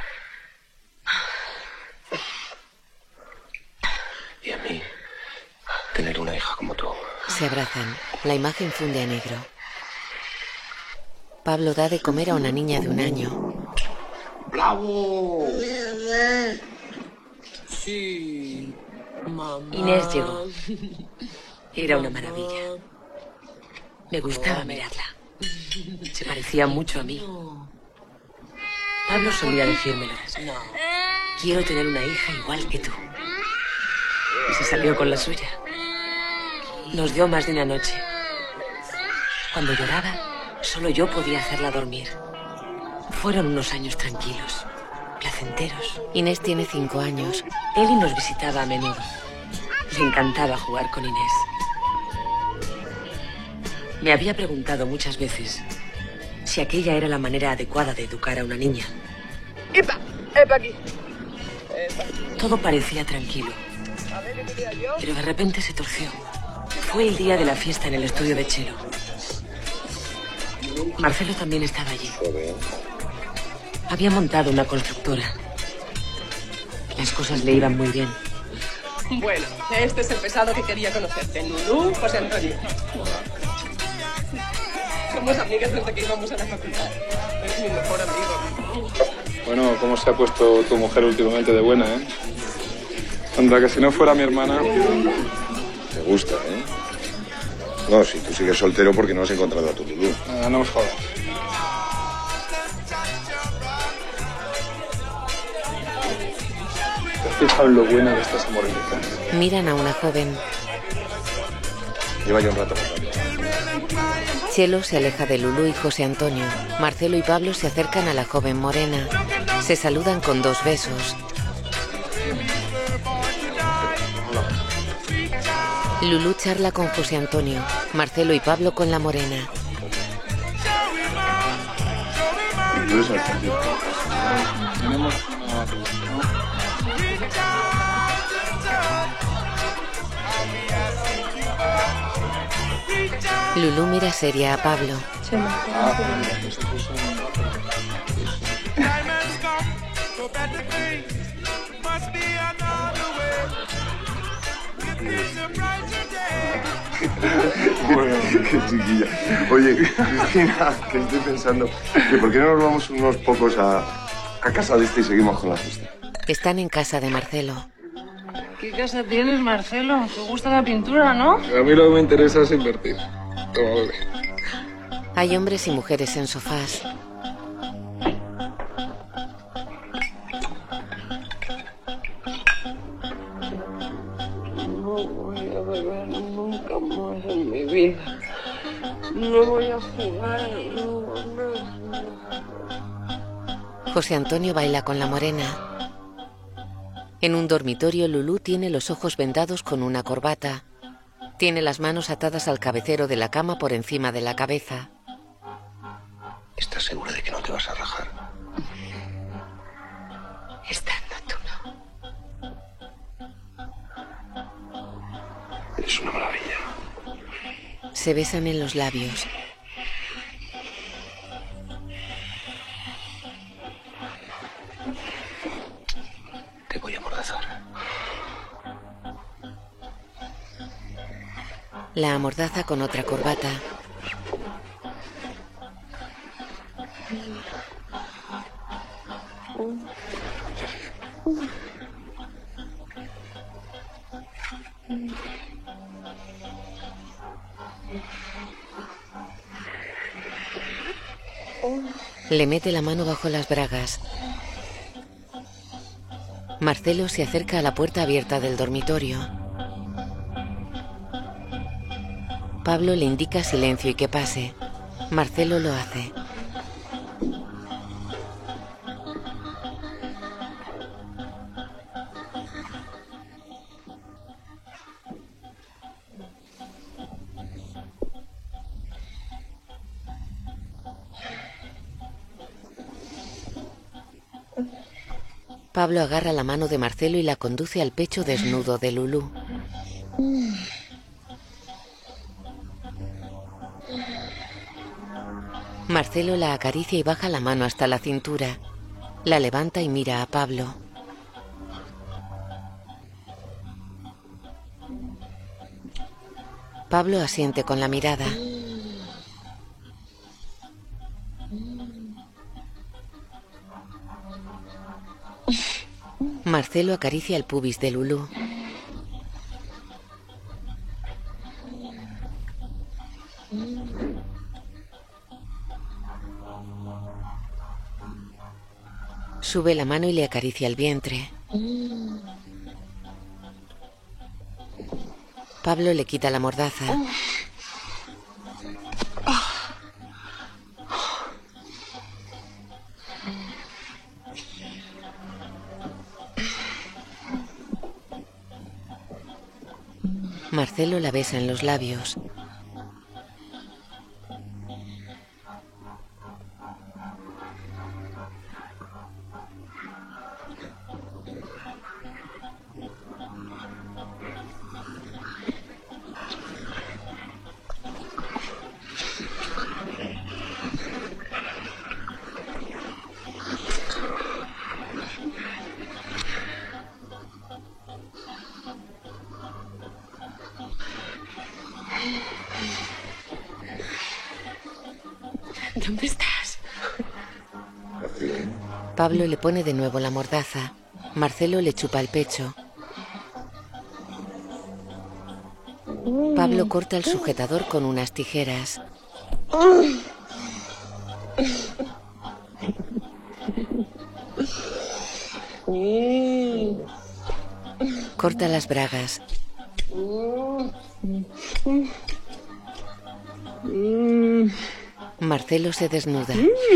Y a mí, tener una hija como tú. Se abrazan. La imagen funde a negro. Pablo da de comer a una niña de un año. ¡Bravo! Sí, mamá. Inés llegó. Era una maravilla. Me gustaba mirarla. Se parecía mucho a mí. Pablo solía decírmelo. Quiero tener una hija igual que tú. Y se salió con la suya. Nos dio más de una noche. Cuando lloraba, solo yo podía hacerla dormir. Fueron unos años tranquilos, placenteros. Inés tiene cinco años. Eli nos visitaba a menudo. Le encantaba jugar con Inés. Me había preguntado muchas veces si aquella era la manera adecuada de educar a una niña. ¡Epa! ¡Epa aquí! Todo parecía tranquilo, pero de repente se torció. Fue el día de la fiesta en el estudio de Chelo. Marcelo también estaba allí. Había montado una constructora. Las cosas le iban muy bien. Bueno, este es el pesado que quería conocerte. Lulú, José Antonio. Somos amigas desde que íbamos a la facultad. Es mi mejor amigo. Bueno, ¿cómo se ha puesto tu mujer últimamente de buena, eh? Anda, que si no fuera mi hermana... Te gusta, ¿eh? No, si tú sigues soltero porque no has encontrado a tu Lulú. Ah, no me jodas. ¿Te has fijado en lo buena de estas amorenitas? Miran a una joven. Lleva ya un rato hablando. Chelo se aleja de Lulú y José Antonio. Marcelo y Pablo se acercan a la joven morena. Se saludan con dos besos. Lulú charla con José Antonio. Marcelo y Pablo con la morena. Tenemos Lulú mira seria a Pablo. Bueno, qué chiquilla. Oye, Cristina, que estoy pensando que por qué no nos vamos unos pocos a, a casa de este y seguimos con la fiesta. Están en casa de Marcelo. ¿Qué casa tienes, Marcelo? ¿Te gusta la pintura, no? A mí lo que me interesa es invertir. Toma, bebé. Hay hombres y mujeres en sofás. No voy a beber nunca más en mi vida. No voy a jugar. No, no. José Antonio baila con la morena. En un dormitorio, Lulú tiene los ojos vendados con una corbata. Tiene las manos atadas al cabecero de la cama por encima de la cabeza. ¿Estás segura de que no te vas a rajar? Estando tú no. Eres una maravilla. Se besan en los labios. Te voy a amordazar. La amordaza con otra corbata. Le mete la mano bajo las bragas. Marcelo se acerca a la puerta abierta del dormitorio. Pablo le indica silencio y que pase. Marcelo lo hace. Pablo agarra la mano de Marcelo y la conduce al pecho desnudo de Lulú. Marcelo la acaricia y baja la mano hasta la cintura. La levanta y mira a Pablo. Pablo asiente con la mirada. Marcelo acaricia el pubis de Lulú. Sube la mano y le acaricia el vientre. Pablo le quita la mordaza. Marcelo la besa en los labios. ¿Dónde estás? Pablo le pone de nuevo la mordaza. Marcelo le chupa el pecho. Pablo corta el sujetador con unas tijeras. Corta las bragas. Marcelo se desnuda.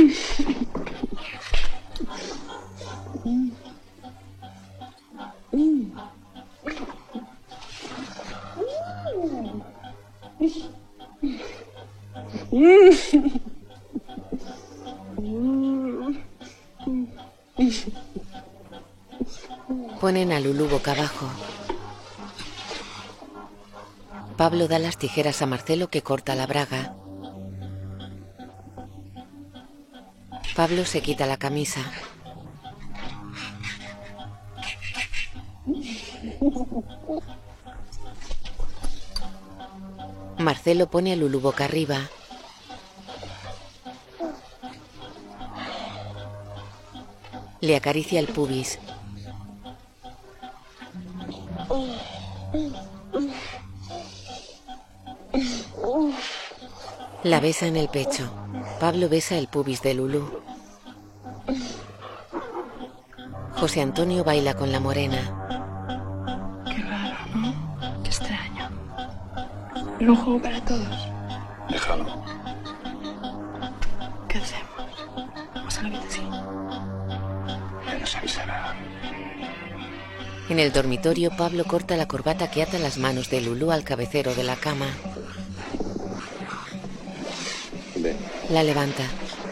Ponen a Lulú boca abajo. Pablo da las tijeras a Marcelo, que corta la braga. Pablo se quita la camisa. Marcelo pone a Lulú boca arriba. Le acaricia el pubis. La besa en el pecho. Pablo besa el pubis de Lulú. José Antonio baila con la morena. Qué raro, ¿no? Qué extraño. Era un juego para todos. Déjalo. ¿Qué hacemos? Vamos a la habitación. Ya nos avisará. En el dormitorio, Pablo corta la corbata que ata las manos de Lulú al cabecero de la cama. Ven. La levanta.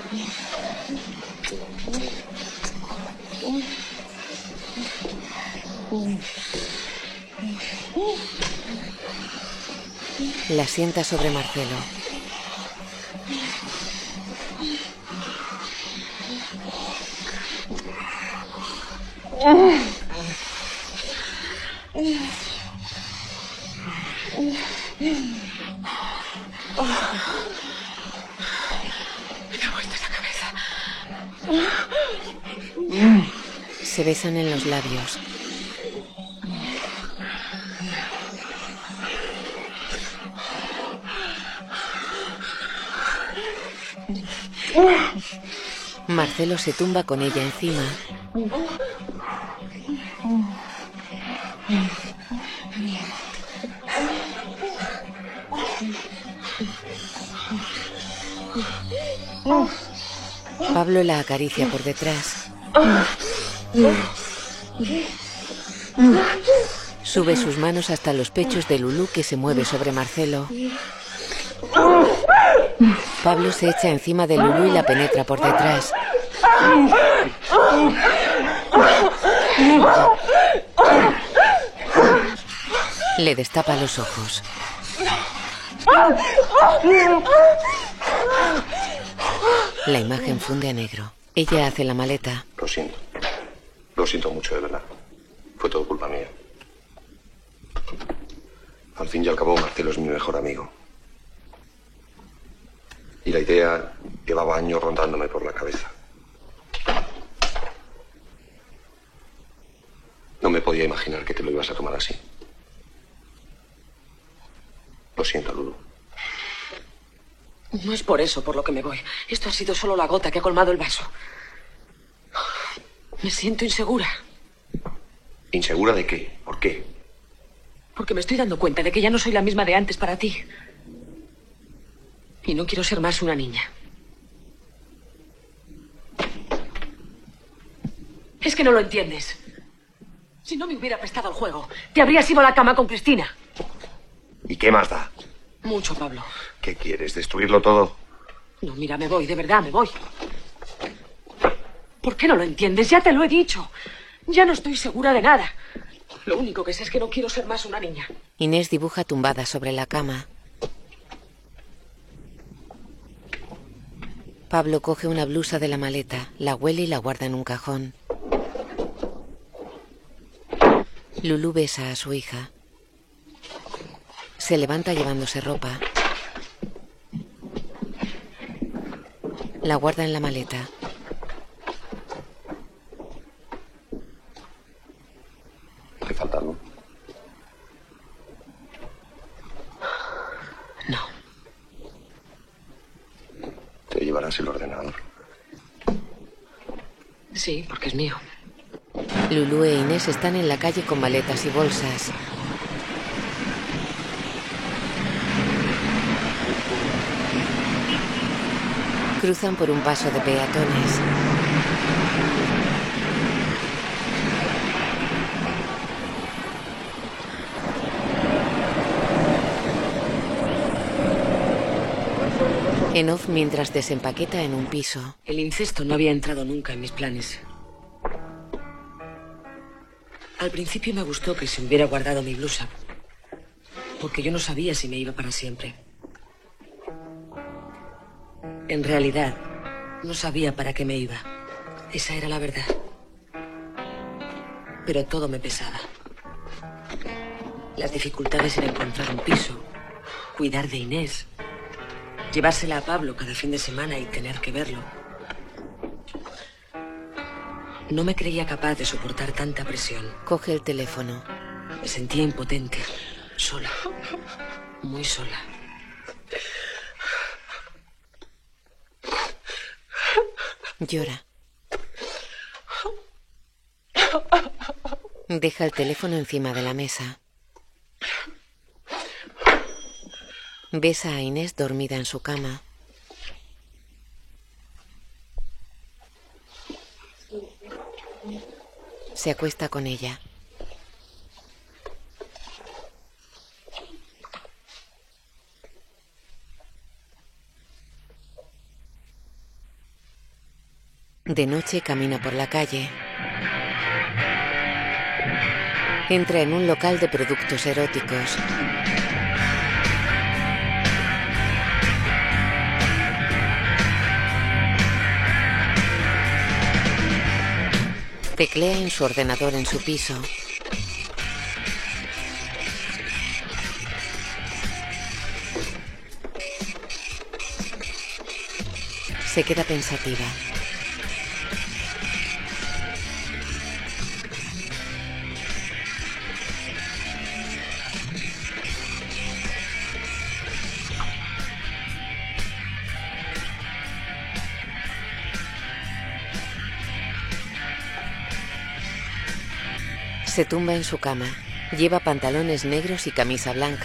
La sienta sobre Marcelo. Me ha vuelto la cabeza. Se besan en los labios. Marcelo se tumba con ella encima. Pablo la acaricia por detrás. Sube sus manos hasta los pechos de Lulú, que se mueve sobre Marcelo. Pablo se echa encima de Lulú y la penetra por detrás. Le destapa los ojos. La imagen funde a negro. Ella hace la maleta. Lo siento. Lo siento mucho, de verdad. Fue todo culpa mía. Al fin y al cabo, Marcelo es mi mejor amigo. Y la idea llevaba años rondándome por la cabeza. imaginar que te lo ibas a tomar así. Lo siento, Lulu. No es por eso por lo que me voy. Esto ha sido solo la gota que ha colmado el vaso. Me siento insegura. ¿Insegura de qué? ¿Por qué? Porque me estoy dando cuenta de que ya no soy la misma de antes para ti. Y no quiero ser más una niña. Es que no lo entiendes. Si no me hubiera prestado el juego, te habrías ido a la cama con Cristina. ¿Y qué más da? Mucho, Pablo. ¿Qué quieres? ¿Destruirlo todo? No, mira, me voy, de verdad, me voy. ¿Por qué no lo entiendes? Ya te lo he dicho. Ya no estoy segura de nada. Lo único que sé es que no quiero ser más una niña. Inés dibuja tumbada sobre la cama. Pablo coge una blusa de la maleta, la huele y la guarda en un cajón. Lulú besa a su hija. Se levanta llevándose ropa. La guarda en la maleta. ¿Te falta algo? No. ¿Te llevarás el ordenador? Sí, porque es mío. Lulú e Inés están en la calle con maletas y bolsas. Cruzan por un paso de peatones. En off mientras desempaqueta en un piso. El incesto no había entrado nunca en mis planes. Al principio me gustó que se hubiera guardado mi blusa, porque yo no sabía si me iba para siempre. En realidad, no sabía para qué me iba. Esa era la verdad. Pero todo me pesaba. Las dificultades en encontrar un piso, cuidar de Inés, llevársela a Pablo cada fin de semana y tener que verlo. No me creía capaz de soportar tanta presión. Coge el teléfono. Me sentía impotente, sola, muy sola. Llora. Deja el teléfono encima de la mesa. Besa a Inés dormida en su cama. Se acuesta con ella. De noche camina por la calle. Entra en un local de productos eróticos. Teclea en su ordenador en su piso. Se queda pensativa. Se tumba en su cama. Lleva pantalones negros y camisa blanca.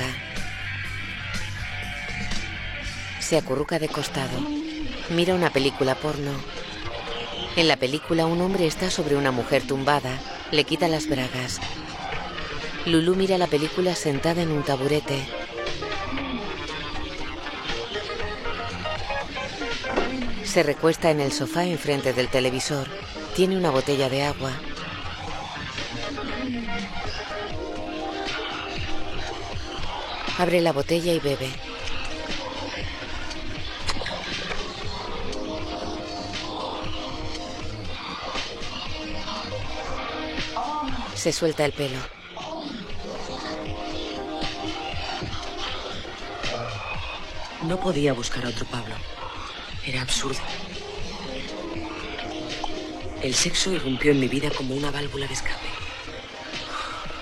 Se acurruca de costado. Mira una película porno. En la película un hombre está sobre una mujer tumbada. Le quita las bragas. Lulú mira la película sentada en un taburete. Se recuesta en el sofá enfrente del televisor. Tiene una botella de agua. Abre la botella y bebe. Se suelta el pelo. No podía buscar a otro Pablo. Era absurdo. El sexo irrumpió en mi vida como una válvula de escape.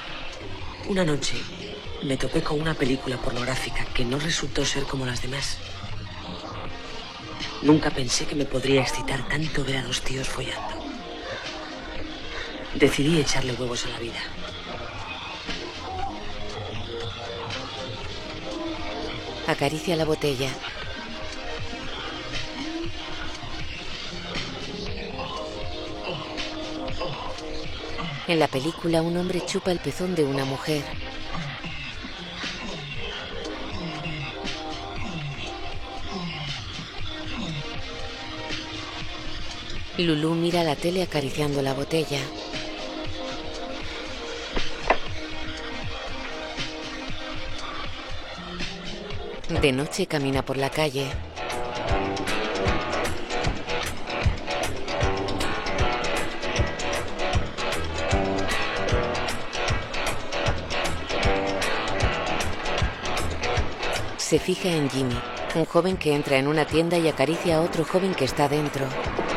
Una noche me topé con una película pornográfica que no resultó ser como las demás. Nunca pensé que me podría excitar tanto ver a dos tíos follando. Decidí echarle huevos a la vida. Acaricia la botella. En la película, un hombre chupa el pezón de una mujer. Lulú mira la tele acariciando la botella. De noche camina por la calle. Se fija en Jimmy, un joven que entra en una tienda y acaricia a otro joven que está dentro.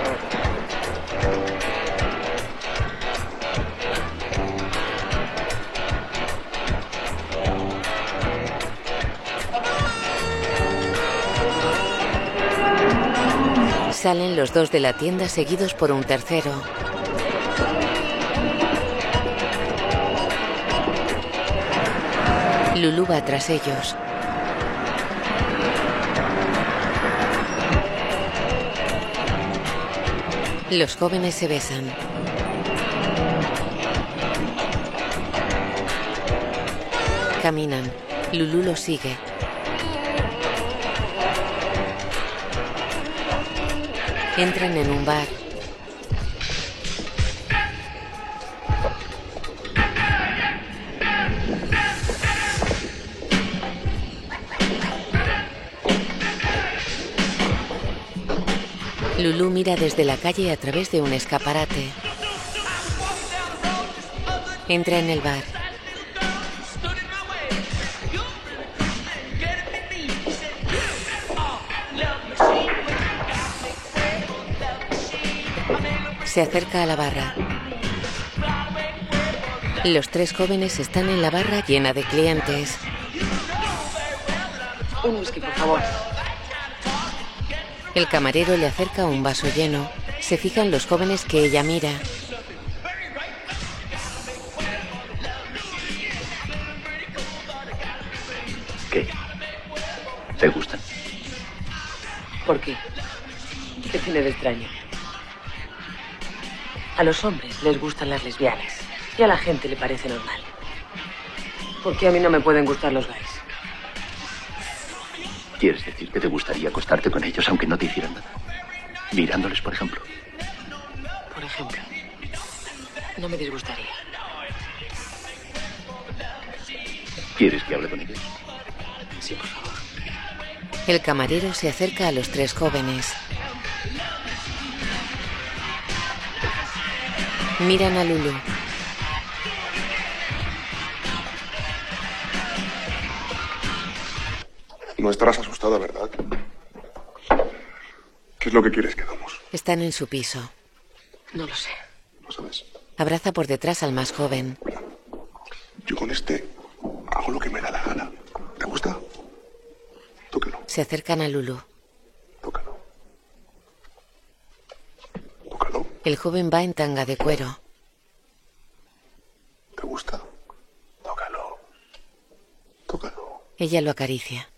Salen los dos de la tienda seguidos por un tercero. Lulú va tras ellos. Los jóvenes se besan. Caminan. Lulú los sigue. Entran en un bar. Lulú mira desde la calle a través de un escaparate. Entra en el bar. Se acerca a la barra. Los tres jóvenes están en la barra llena de clientes. Un whisky, por favor. El camarero le acerca un vaso lleno. Se fija en los jóvenes que ella mira. ¿Qué? ¿Te gustan? ¿Por qué? ¿Qué tiene de extraño? A los hombres les gustan las lesbianas y a la gente le parece normal. ¿Por qué a mí no me pueden gustar los gays? ¿Quieres decir que te gustaría acostarte con ellos aunque no te hicieran nada? Mirándoles, por ejemplo. Por ejemplo. No me disgustaría. ¿Quieres que hable con ellos? Sí, por favor. El camarero se acerca a los tres jóvenes. Miran a Lulú. No estarás asustada, ¿verdad? ¿Qué es lo que quieres que hagamos? Están en su piso. No lo sé. ¿Lo sabes? Abraza por detrás al más joven. Yo con este hago lo que me da la gana. ¿Te gusta? Tócalo. Se acercan a Lulú. Tócalo. Tócalo. El joven va en tanga de cuero. ¿Te gusta? Tócalo. Tócalo. Ella lo acaricia.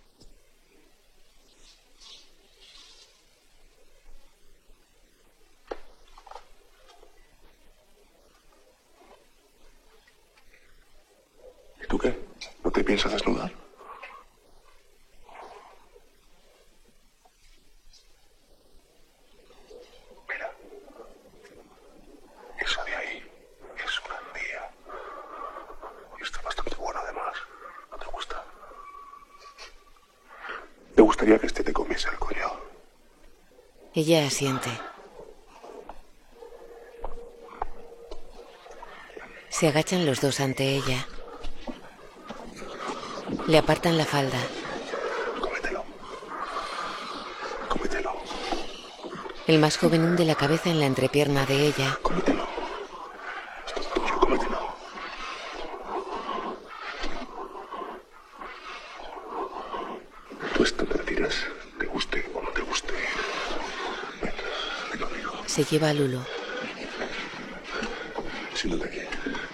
¿Y tú qué? ¿No te piensas desnudar? Mira. Eso de ahí es una andía. Y está bastante bueno además. ¿No te gusta? ¿Te gustaría que este te comiese el coño? Ella asiente. Se agachan los dos ante ella. Le apartan la falda. Cómetelo. Cómetelo. El más joven hunde la cabeza en la entrepierna de ella. Cómetelo. Es todo tuyo, cómetelo. Se lleva a Lulu. Siéntate aquí.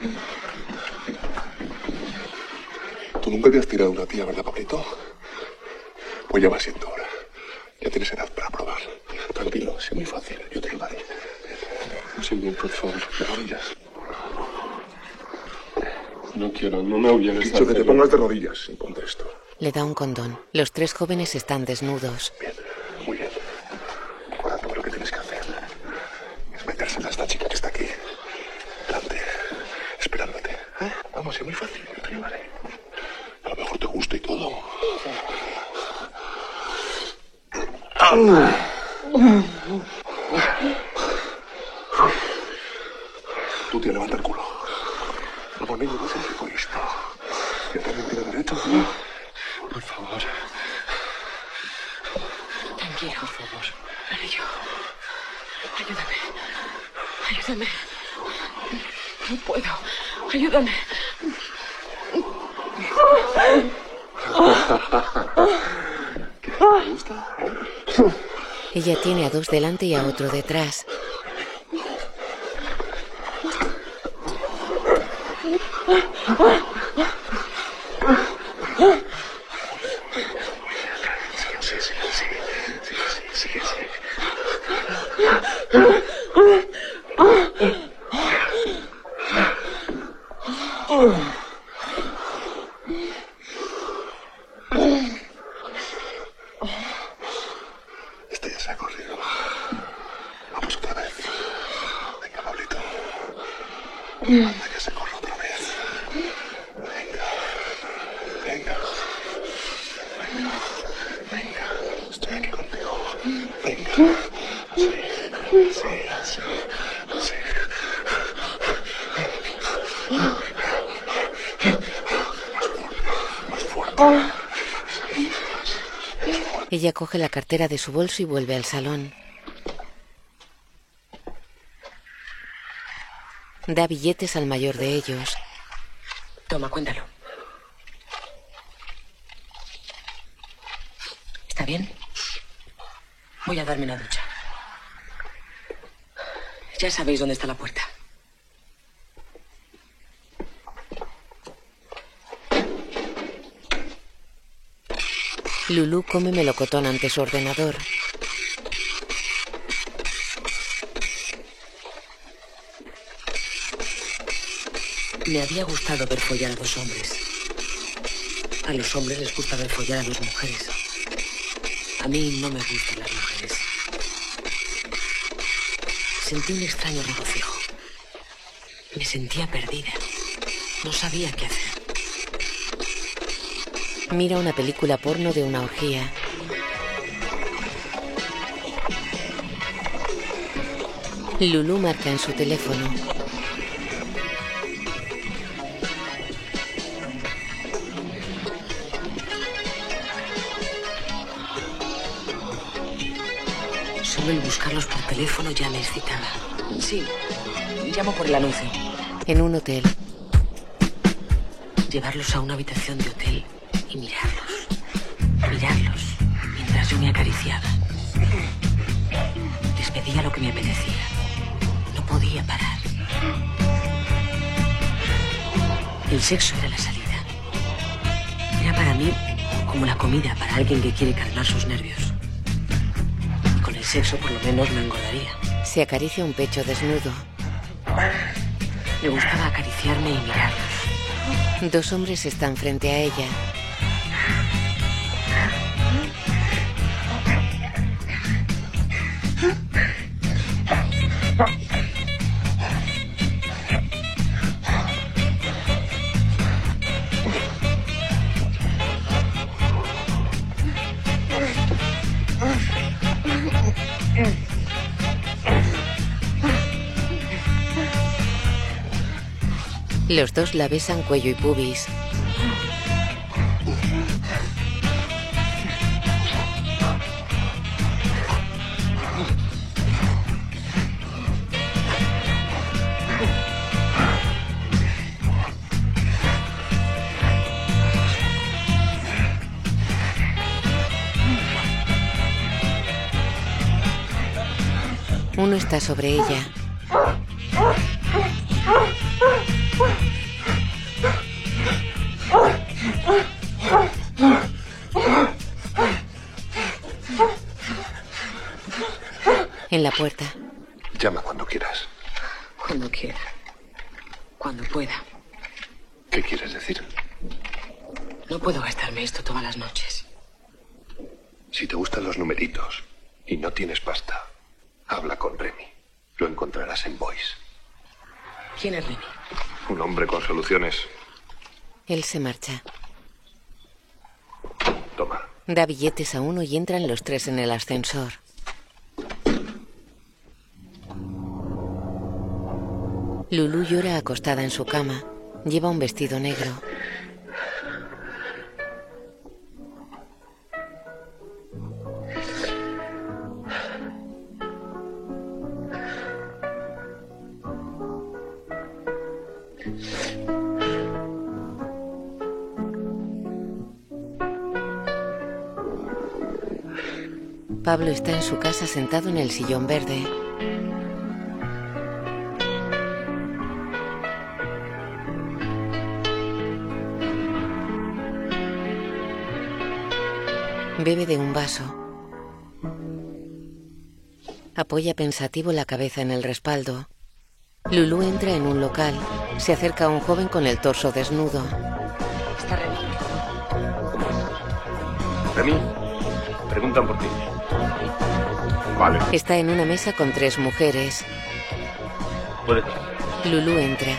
Tú nunca te has tirado una tía, ¿verdad, Pablito? Pues ya va siendo hora. Ya tienes edad para probar. Tranquilo, es muy fácil. Yo te ayudaré. Silvio, por favor, de rodillas. No quiero, no me obligues a Dicho que te hacerlo. pongas de rodillas y ponte esto. Le da un condón. Los tres jóvenes están desnudos. Bien, muy bien. Ahora todo lo que tienes que hacer es metérsela a esta chica que está aquí. Delante, esperándote. ¿Eh? Vamos, es muy fácil, yo te ayudaré. A lo mejor te gusta y todo. Tú te levanta el culo. Vamos, niño, no seas egoísta. Yo también tiro derecho, ¿no? Por favor. Tranquilo. Por favor. Haré yo. Ayúdame. Ayúdame. No puedo. Ayúdame. ¿Qué? ¿Te gusta? Ella tiene a dos delante y a otro detrás. Sí, sí, sí, sí, sí, sí, sí. Este ya se ha corrido. Vamos otra vez. Venga, Pablito. Anda que se corre otra vez. Venga. Venga. Venga. Venga. Estoy aquí contigo. Venga. Sí. Sí. Sí. Sí. Más fuerte. Más fuerte. Ella coge la cartera de su bolso y vuelve al salón. Da billetes al mayor de ellos. Toma, cuéntalo. ¿Está bien? Voy a darme una ducha. Ya sabéis dónde está la puerta. Lulu come melocotón ante su ordenador. Me había gustado ver follar a dos hombres. A los hombres les gusta ver follar a las mujeres. A mí no me gustan las mujeres. Sentí un extraño regocijo. Me sentía perdida. No sabía qué hacer. Mira una película porno de una orgía. Lulu marca en su teléfono. Solo el buscarlos por teléfono ya me excitaba. Sí, llamo por el anuncio. En un hotel. Llevarlos a una habitación de hotel y mirarlos. Mirarlos mientras yo me acariciaba. Les pedía lo que me apetecía. No podía parar. El sexo era la salida. Era para mí como la comida para alguien que quiere calmar sus nervios. Con el sexo por lo menos me engordaría. Se acaricia un pecho desnudo. Le gustaba acariciarme y mirarlos. Dos hombres están frente a ella. Los dos la besan cuello y pubis. Uno está sobre ella. En la puerta. Llama cuando quieras. Cuando quiera. Cuando pueda. ¿Qué quieres decir? No puedo gastarme esto todas las noches. Si te gustan los numeritos y no tienes pasta, habla con Remy. Lo encontrarás en Voice. ¿Quién es Remy? Un hombre con soluciones. Él se marcha. Toma. Da billetes a uno y entran los tres en el ascensor. Lulú llora acostada en su cama. Lleva un vestido negro. Pablo está en su casa sentado en el sillón verde. Bebe de un vaso. Apoya pensativo la cabeza en el respaldo. Lulú entra en un local. Se acerca a un joven con el torso desnudo. Está Remy. Remy, preguntan por ti. Vale. Está en una mesa con tres mujeres. Puedes. Lulú entra.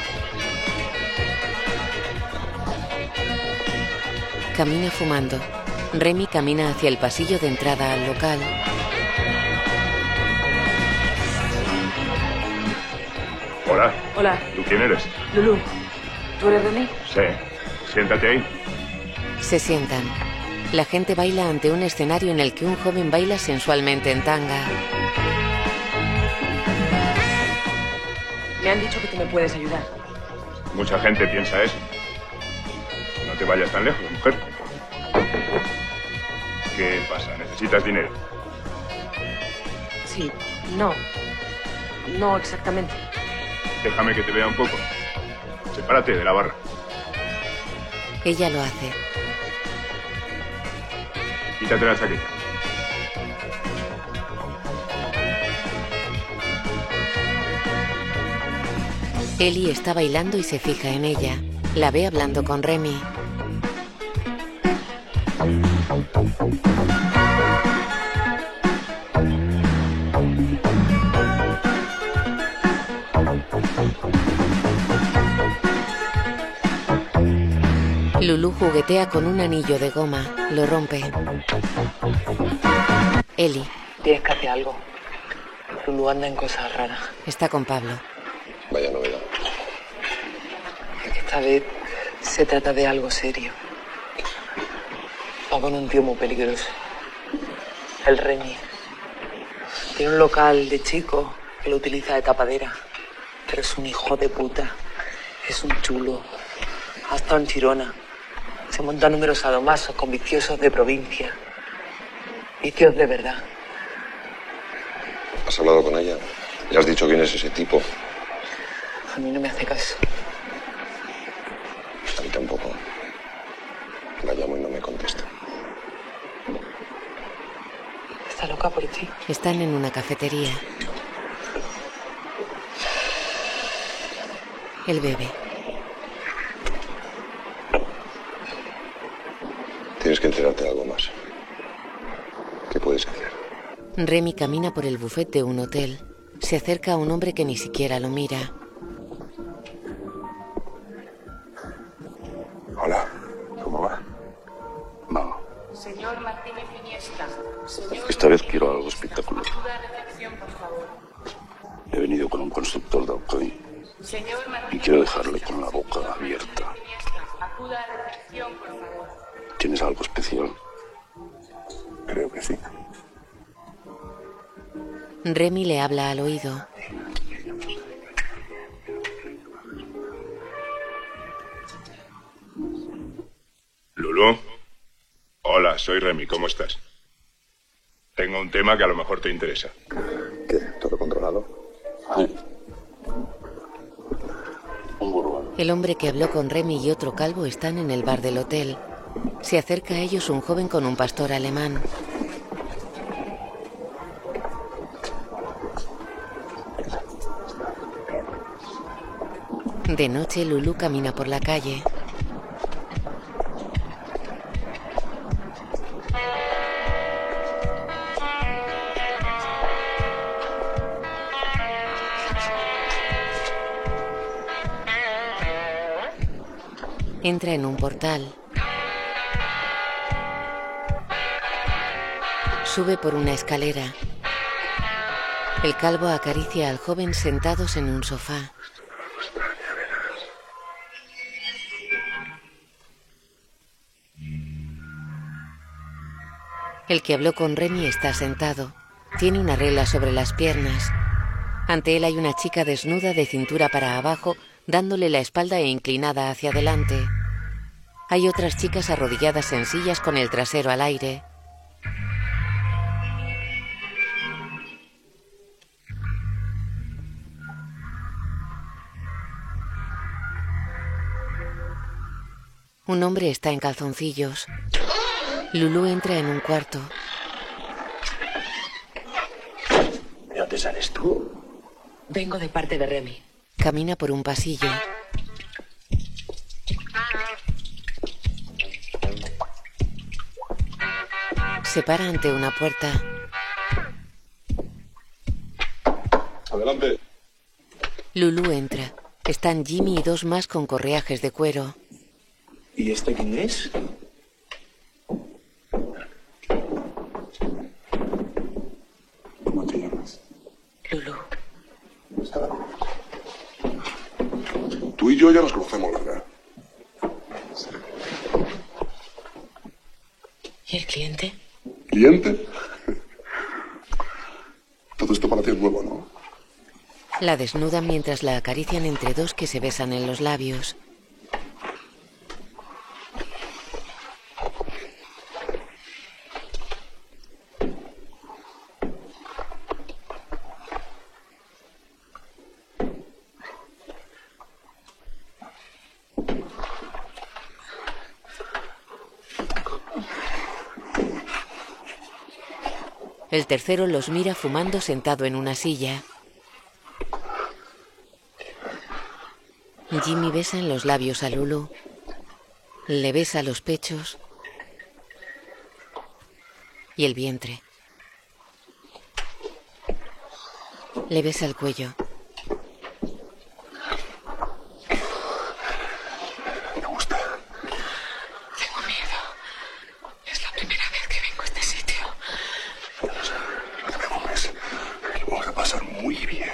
Camina fumando. Remy camina hacia el pasillo de entrada al local. Hola. Hola. ¿Tú quién eres? Lulú, ¿tú eres Remy? Sí. Siéntate ahí. Se sientan. La gente baila ante un escenario en el que un joven baila sensualmente en tanga. Me han dicho que tú me puedes ayudar. Mucha gente piensa eso. No te vayas tan lejos, mujer. ¿Qué pasa? ¿Necesitas dinero? Sí, no. No exactamente. Déjame que te vea un poco. Sepárate de la barra. Ella lo hace. Quítate la chaqueta. Eli está bailando y se fija en ella. La ve hablando con Remy. Lulú juguetea con un anillo de goma. Lo rompe. Eli. Tienes que hacer algo. Lulú anda en cosas raras. Está con Pablo. Vaya novedad. Esta vez se trata de algo serio. Va con un tío muy peligroso. El Remy. Tiene un local de chico que lo utiliza de tapadera. Pero es un hijo de puta. Es un chulo. Ha estado en Chirona. Se monta números sadomasos con viciosos de provincia. Vicios de verdad. ¿Has hablado con ella? ¿Le has dicho quién es ese tipo? A mí no me hace caso. A mí tampoco. La llamo y no me contesta. Está loca por ti. Están en una cafetería. Él bebe. Tienes que enterarte de algo más. ¿Qué puedes hacer? Remy camina por el buffet de un hotel. Se acerca a un hombre que ni siquiera lo mira. Hola, ¿cómo va? No. Señor Martínez Iniesta. Señor Esta vez quiero algo espectacular. Acuda a recepción, por favor. He venido con un constructor de Alcoy Señor y Martínez quiero dejarle con la boca abierta. Acuda a recepción, por favor. ¿Tienes algo especial? Creo que sí. Remy le habla al oído. Lulú. Hola, soy Remy. ¿Cómo estás? Tengo un tema que a lo mejor te interesa. ¿Qué? ¿Todo dado? Sí. Un Bourbon. El hombre que habló con Remy y otro calvo están en el bar del hotel. Se acerca a ellos un joven con un pastor alemán. De noche, Lulú camina por la calle. Entra en un portal. Sube por una escalera. El calvo acaricia al joven sentados en un sofá. El que habló con Remy está sentado. Tiene una regla sobre las piernas. Ante él hay una chica desnuda de cintura para abajo, dándole la espalda e inclinada hacia adelante. Hay otras chicas arrodilladas en sillas con el trasero al aire. Un hombre está en calzoncillos. Lulú entra en un cuarto. ¿De dónde sales tú? Vengo de parte de Remy. Camina por un pasillo. Se para ante una puerta. Adelante. Lulú entra. Están Jimmy y dos más con correajes de cuero. ¿Y este quién es? ¿Cómo te llamas? Lulú. Tú y yo ya nos conocemos, ¿verdad? ¿Y el cliente? ¿Cliente? Todo esto para ti es nuevo, ¿no? La desnudan mientras la acarician entre dos que se besan en los labios. El tercero los mira fumando sentado en una silla. Jimmy besa en los labios a Lulú. Le besa los pechos y el vientre. Le besa el cuello. Me gusta. Tengo miedo. Es la primera vez que vengo a este sitio. No te preocupes. Lo vamos a pasar muy bien.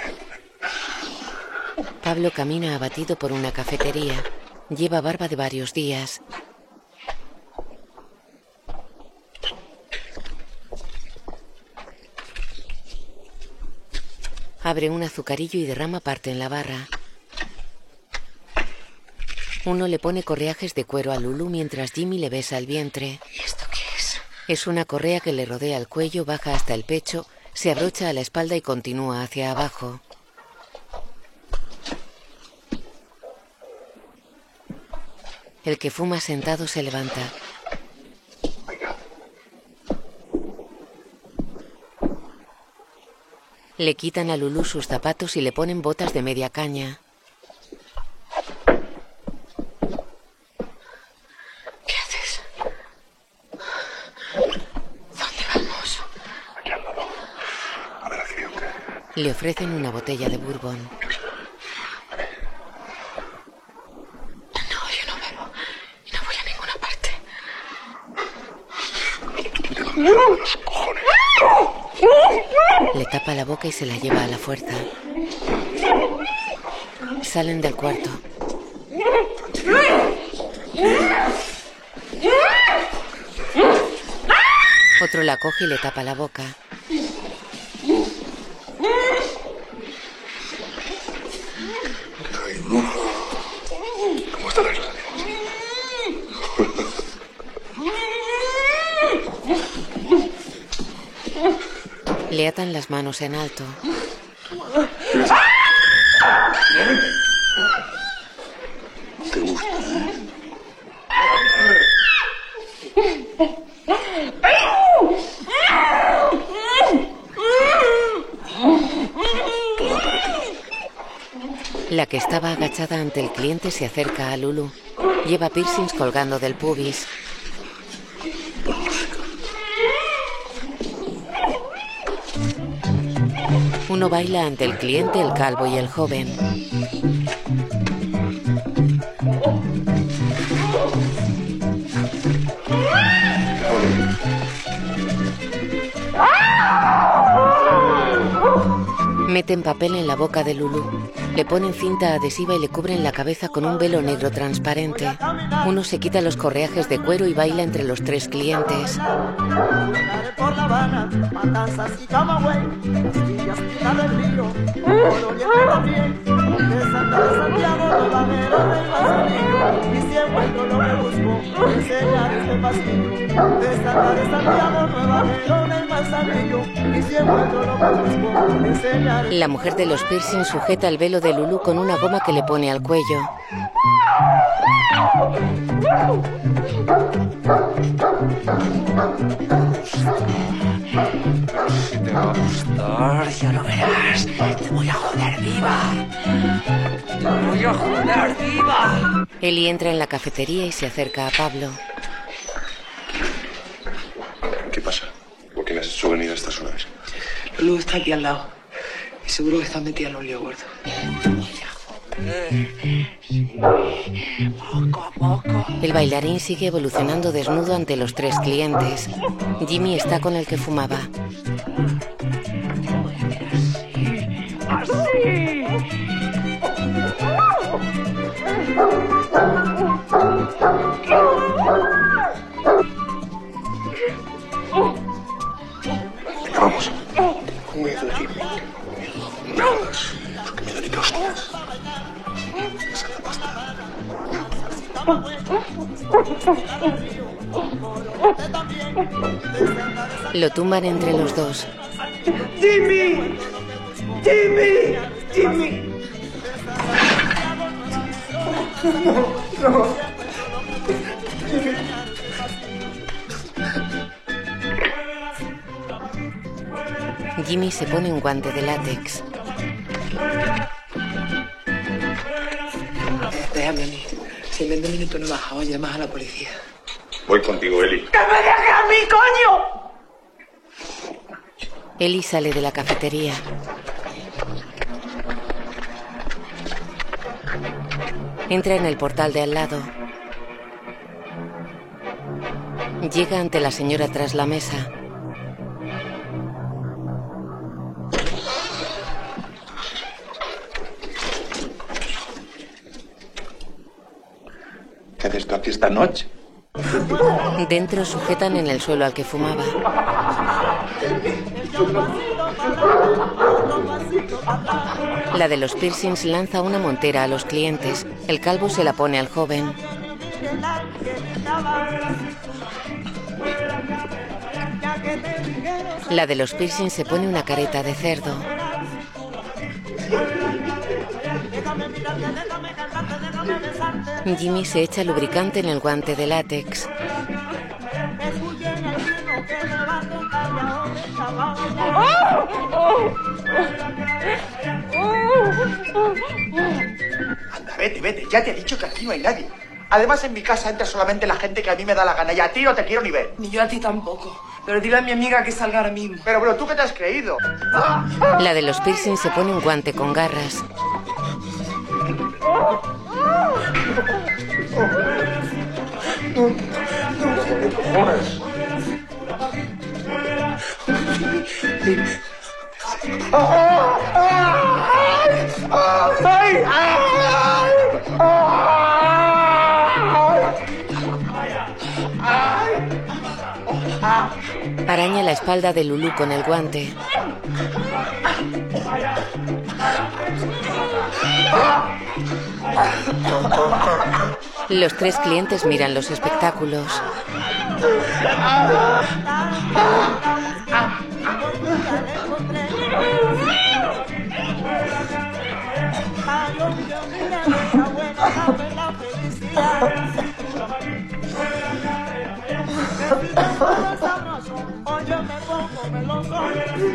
Pablo camina abatido por una cafetería. Lleva barba de varios días. Abre un azucarillo y derrama parte en la barra. Uno le pone correajes de cuero a Lulú mientras Jimmy le besa el vientre. ¿Y esto qué es? Es una correa que le rodea el cuello, baja hasta el pecho, se abrocha a la espalda y continúa hacia abajo. El que fuma sentado se levanta. Le quitan a Lulú sus zapatos y le ponen botas de media caña. ¿Qué haces? ¿Dónde vamos? Aquí al lado. A ver al cliente. Le ofrecen una botella de bourbon. No, yo no bebo. Y no voy a ninguna parte. Los cojones. Le tapa la boca y se la lleva a la fuerza. Salen del cuarto. Otro la coge y le tapa la boca. ¿Cómo está la relación? Le atan las manos en alto. ¿Te gusta, eh? La que estaba agachada ante el cliente se acerca a Lulu. Lleva piercings colgando del pubis. Uno baila ante el cliente, el calvo y el joven. Meten papel en la boca de Lulu. Le ponen cinta adhesiva y le cubren la cabeza con un velo negro transparente. Uno se quita los correajes de cuero y baila entre los tres clientes. La mujer de los piercings sujeta el velo de Lulu con una goma que le pone al cuello. Si te va a gustar, ya lo verás. Te voy a joder viva. Te voy a joder viva. Eli entra en la cafetería y se acerca a Pablo. ¿Qué pasa? ¿Por qué me has hecho venir a estas horas? Lulu está aquí al lado. Y seguro que está metida en un lío gordo. Poco a poco. El bailarín sigue evolucionando desnudo ante los tres clientes. Jimmy está con el que fumaba. Así. Venga, vamos. Cuidado, Jimmy. No me jodas. Porque me da ni que hostias. Esa es la pasta. Lo tumban entre los dos. ¡Jimmy! ¡Jimmy! ¡Jimmy! No, no. Jimmy. Jimmy se pone un guante de látex. Déjame a mí. Si en veinte minutos no bajamos, llamas a la policía. Voy contigo, Eli. ¡Que me dejes a mí, coño! Eli sale de la cafetería. Entra en el portal de al lado. Llega ante la señora tras la mesa. ¿Qué haces tú aquí esta noche? Dentro sujetan en el suelo al que fumaba. La de los piercings lanza una montera a los clientes. El calvo se la pone al joven. La de los piercings se pone una careta de cerdo. Jimmy se echa lubricante en el guante de látex. Anda, vete, vete. Ya te he dicho que aquí no hay nadie. Además, en mi casa entra solamente la gente que a mí me da la gana. Y a ti no te quiero ni ver. Ni yo a ti tampoco. Pero dile a mi amiga que salga ahora mismo. Pero, bro, ¿tú qué te has creído? La de los piercings se pone un guante con garras. Araña la espalda de Lulu con el guante. Los tres clientes miran los espectáculos. soy.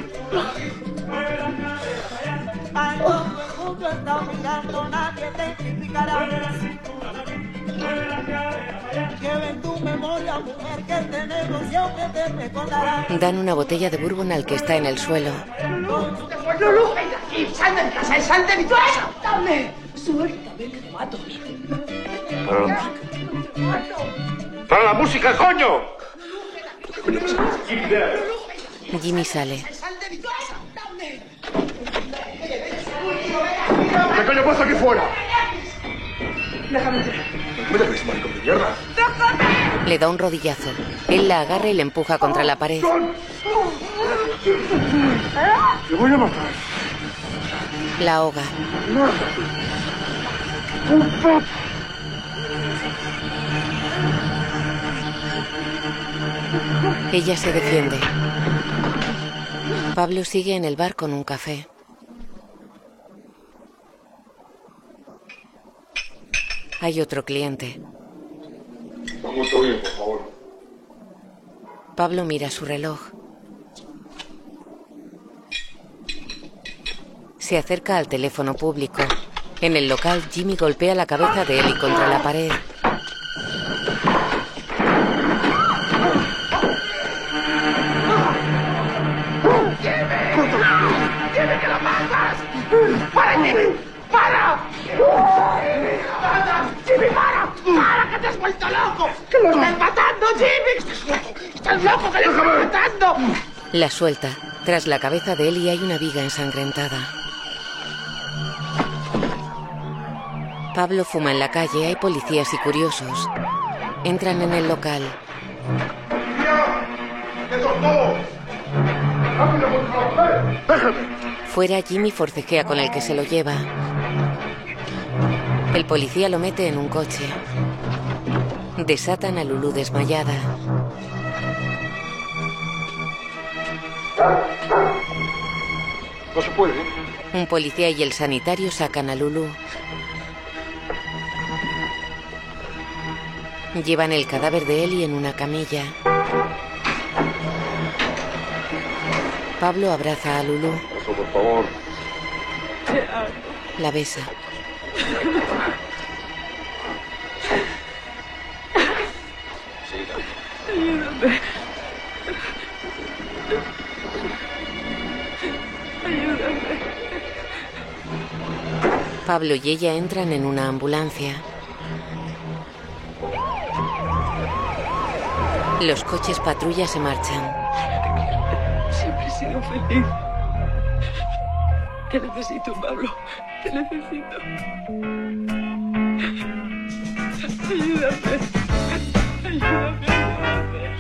Ay, todo el mundo está mirando, nadie te criticará. Lleva en tu memoria, mujer, que este negocio que te recordará. Dan una botella de bourbon al que está en el suelo. Lulu, ven aquí, sal de mi casa, sal de mi casa. Suéltame, suéltame que te mato. Para la música. ¡Para la música, coño! Jimmy sale. ¿Qué coño pasa aquí fuera? Déjame entrar. ¿No me dejes, maricón de mierda? Le da un rodillazo. Él la agarra y le empuja contra la pared. ¡Te voy a matar! La ahoga. Ella se defiende. Pablo sigue en el bar con un café. Hay otro cliente. Vamos a oír, por favor. Pablo mira su reloj. Se acerca al teléfono público. En el local, Jimmy golpea la cabeza de Eli contra la pared. ¡Jimmy, que lo matas! ¡Para, Jimmy! ¡Para! ¡Para! ¡Jimmy, para! ¡Para, que te has vuelto loco! ¡Que lo estás matando, Jimmy! ¡Estás loco! ¡Estás loco, que lo estás matando! La suelta. Tras la cabeza de Eli hay una viga ensangrentada. Pablo fuma en la calle. Hay policías y curiosos. Entran en el local. ¡Que soltó! ¡Rápido, por favor! ¡Déjame! Fuera, Jimmy forcejea con el que se lo lleva. El policía lo mete en un coche. Desatan a Lulu desmayada. No se puede, ¿eh? Un policía y el sanitario sacan a Lulu. Llevan el cadáver de Eli en una camilla. Pablo abraza a Lulu. Eso, por favor. La besa. Ayúdame. Ayúdame. Pablo y ella entran en una ambulancia. Los coches patrulla se marchan. Siempre he sido feliz. Te necesito, Pablo. Te necesito. Ayúdame. Ayúdame, ayúdame.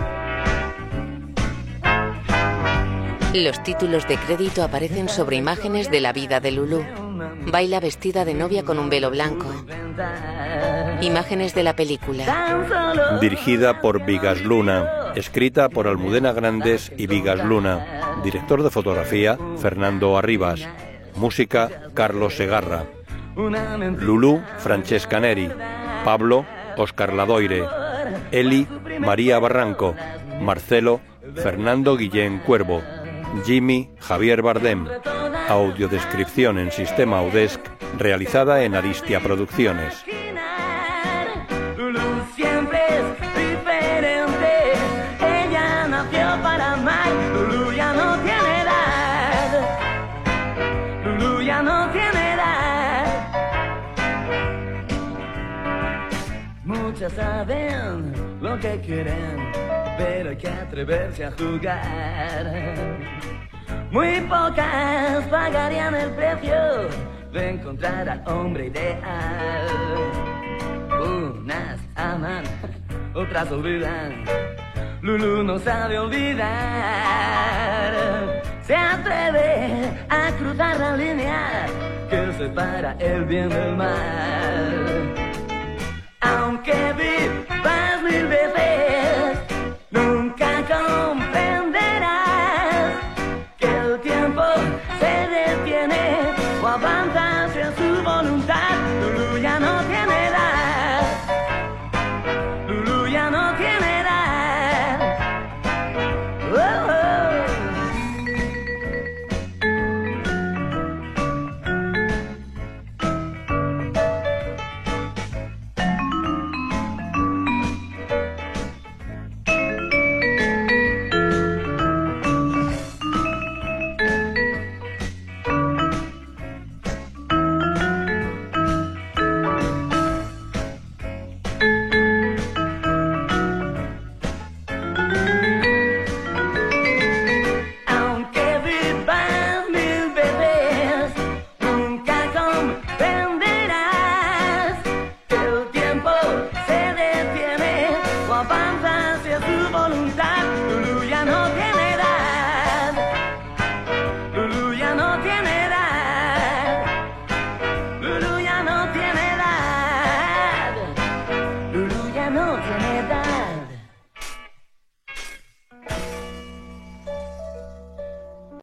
Los títulos de crédito aparecen sobre imágenes de la vida de Lulu. Baila vestida de novia con un velo blanco. Imágenes de la película. Dirigida por Vigas Luna. Escrita por Almudena Grandes y Vigas Luna. Director de fotografía, Fernando Arribas. Música, Carlos Segarra. Lulú, Francesca Neri. Pablo, Óscar Ladoire. Eli, María Barranco. Marcelo, Fernando Guillén Cuervo. Jimmy, Javier Bardem. Audiodescripción en sistema Audesc, realizada en Aristia Producciones. Lulu siempre es diferente. Ella nació para amar. Lulu ya no tiene edad. Lulu ya no tiene edad. Muchas saben lo que quieren, pero hay que atreverse a jugar. Muy pocas pagarían el precio de encontrar al hombre ideal. Unas aman, otras olvidan. Lulu no sabe olvidar. Se atreve a cruzar la línea que separa el bien del mal.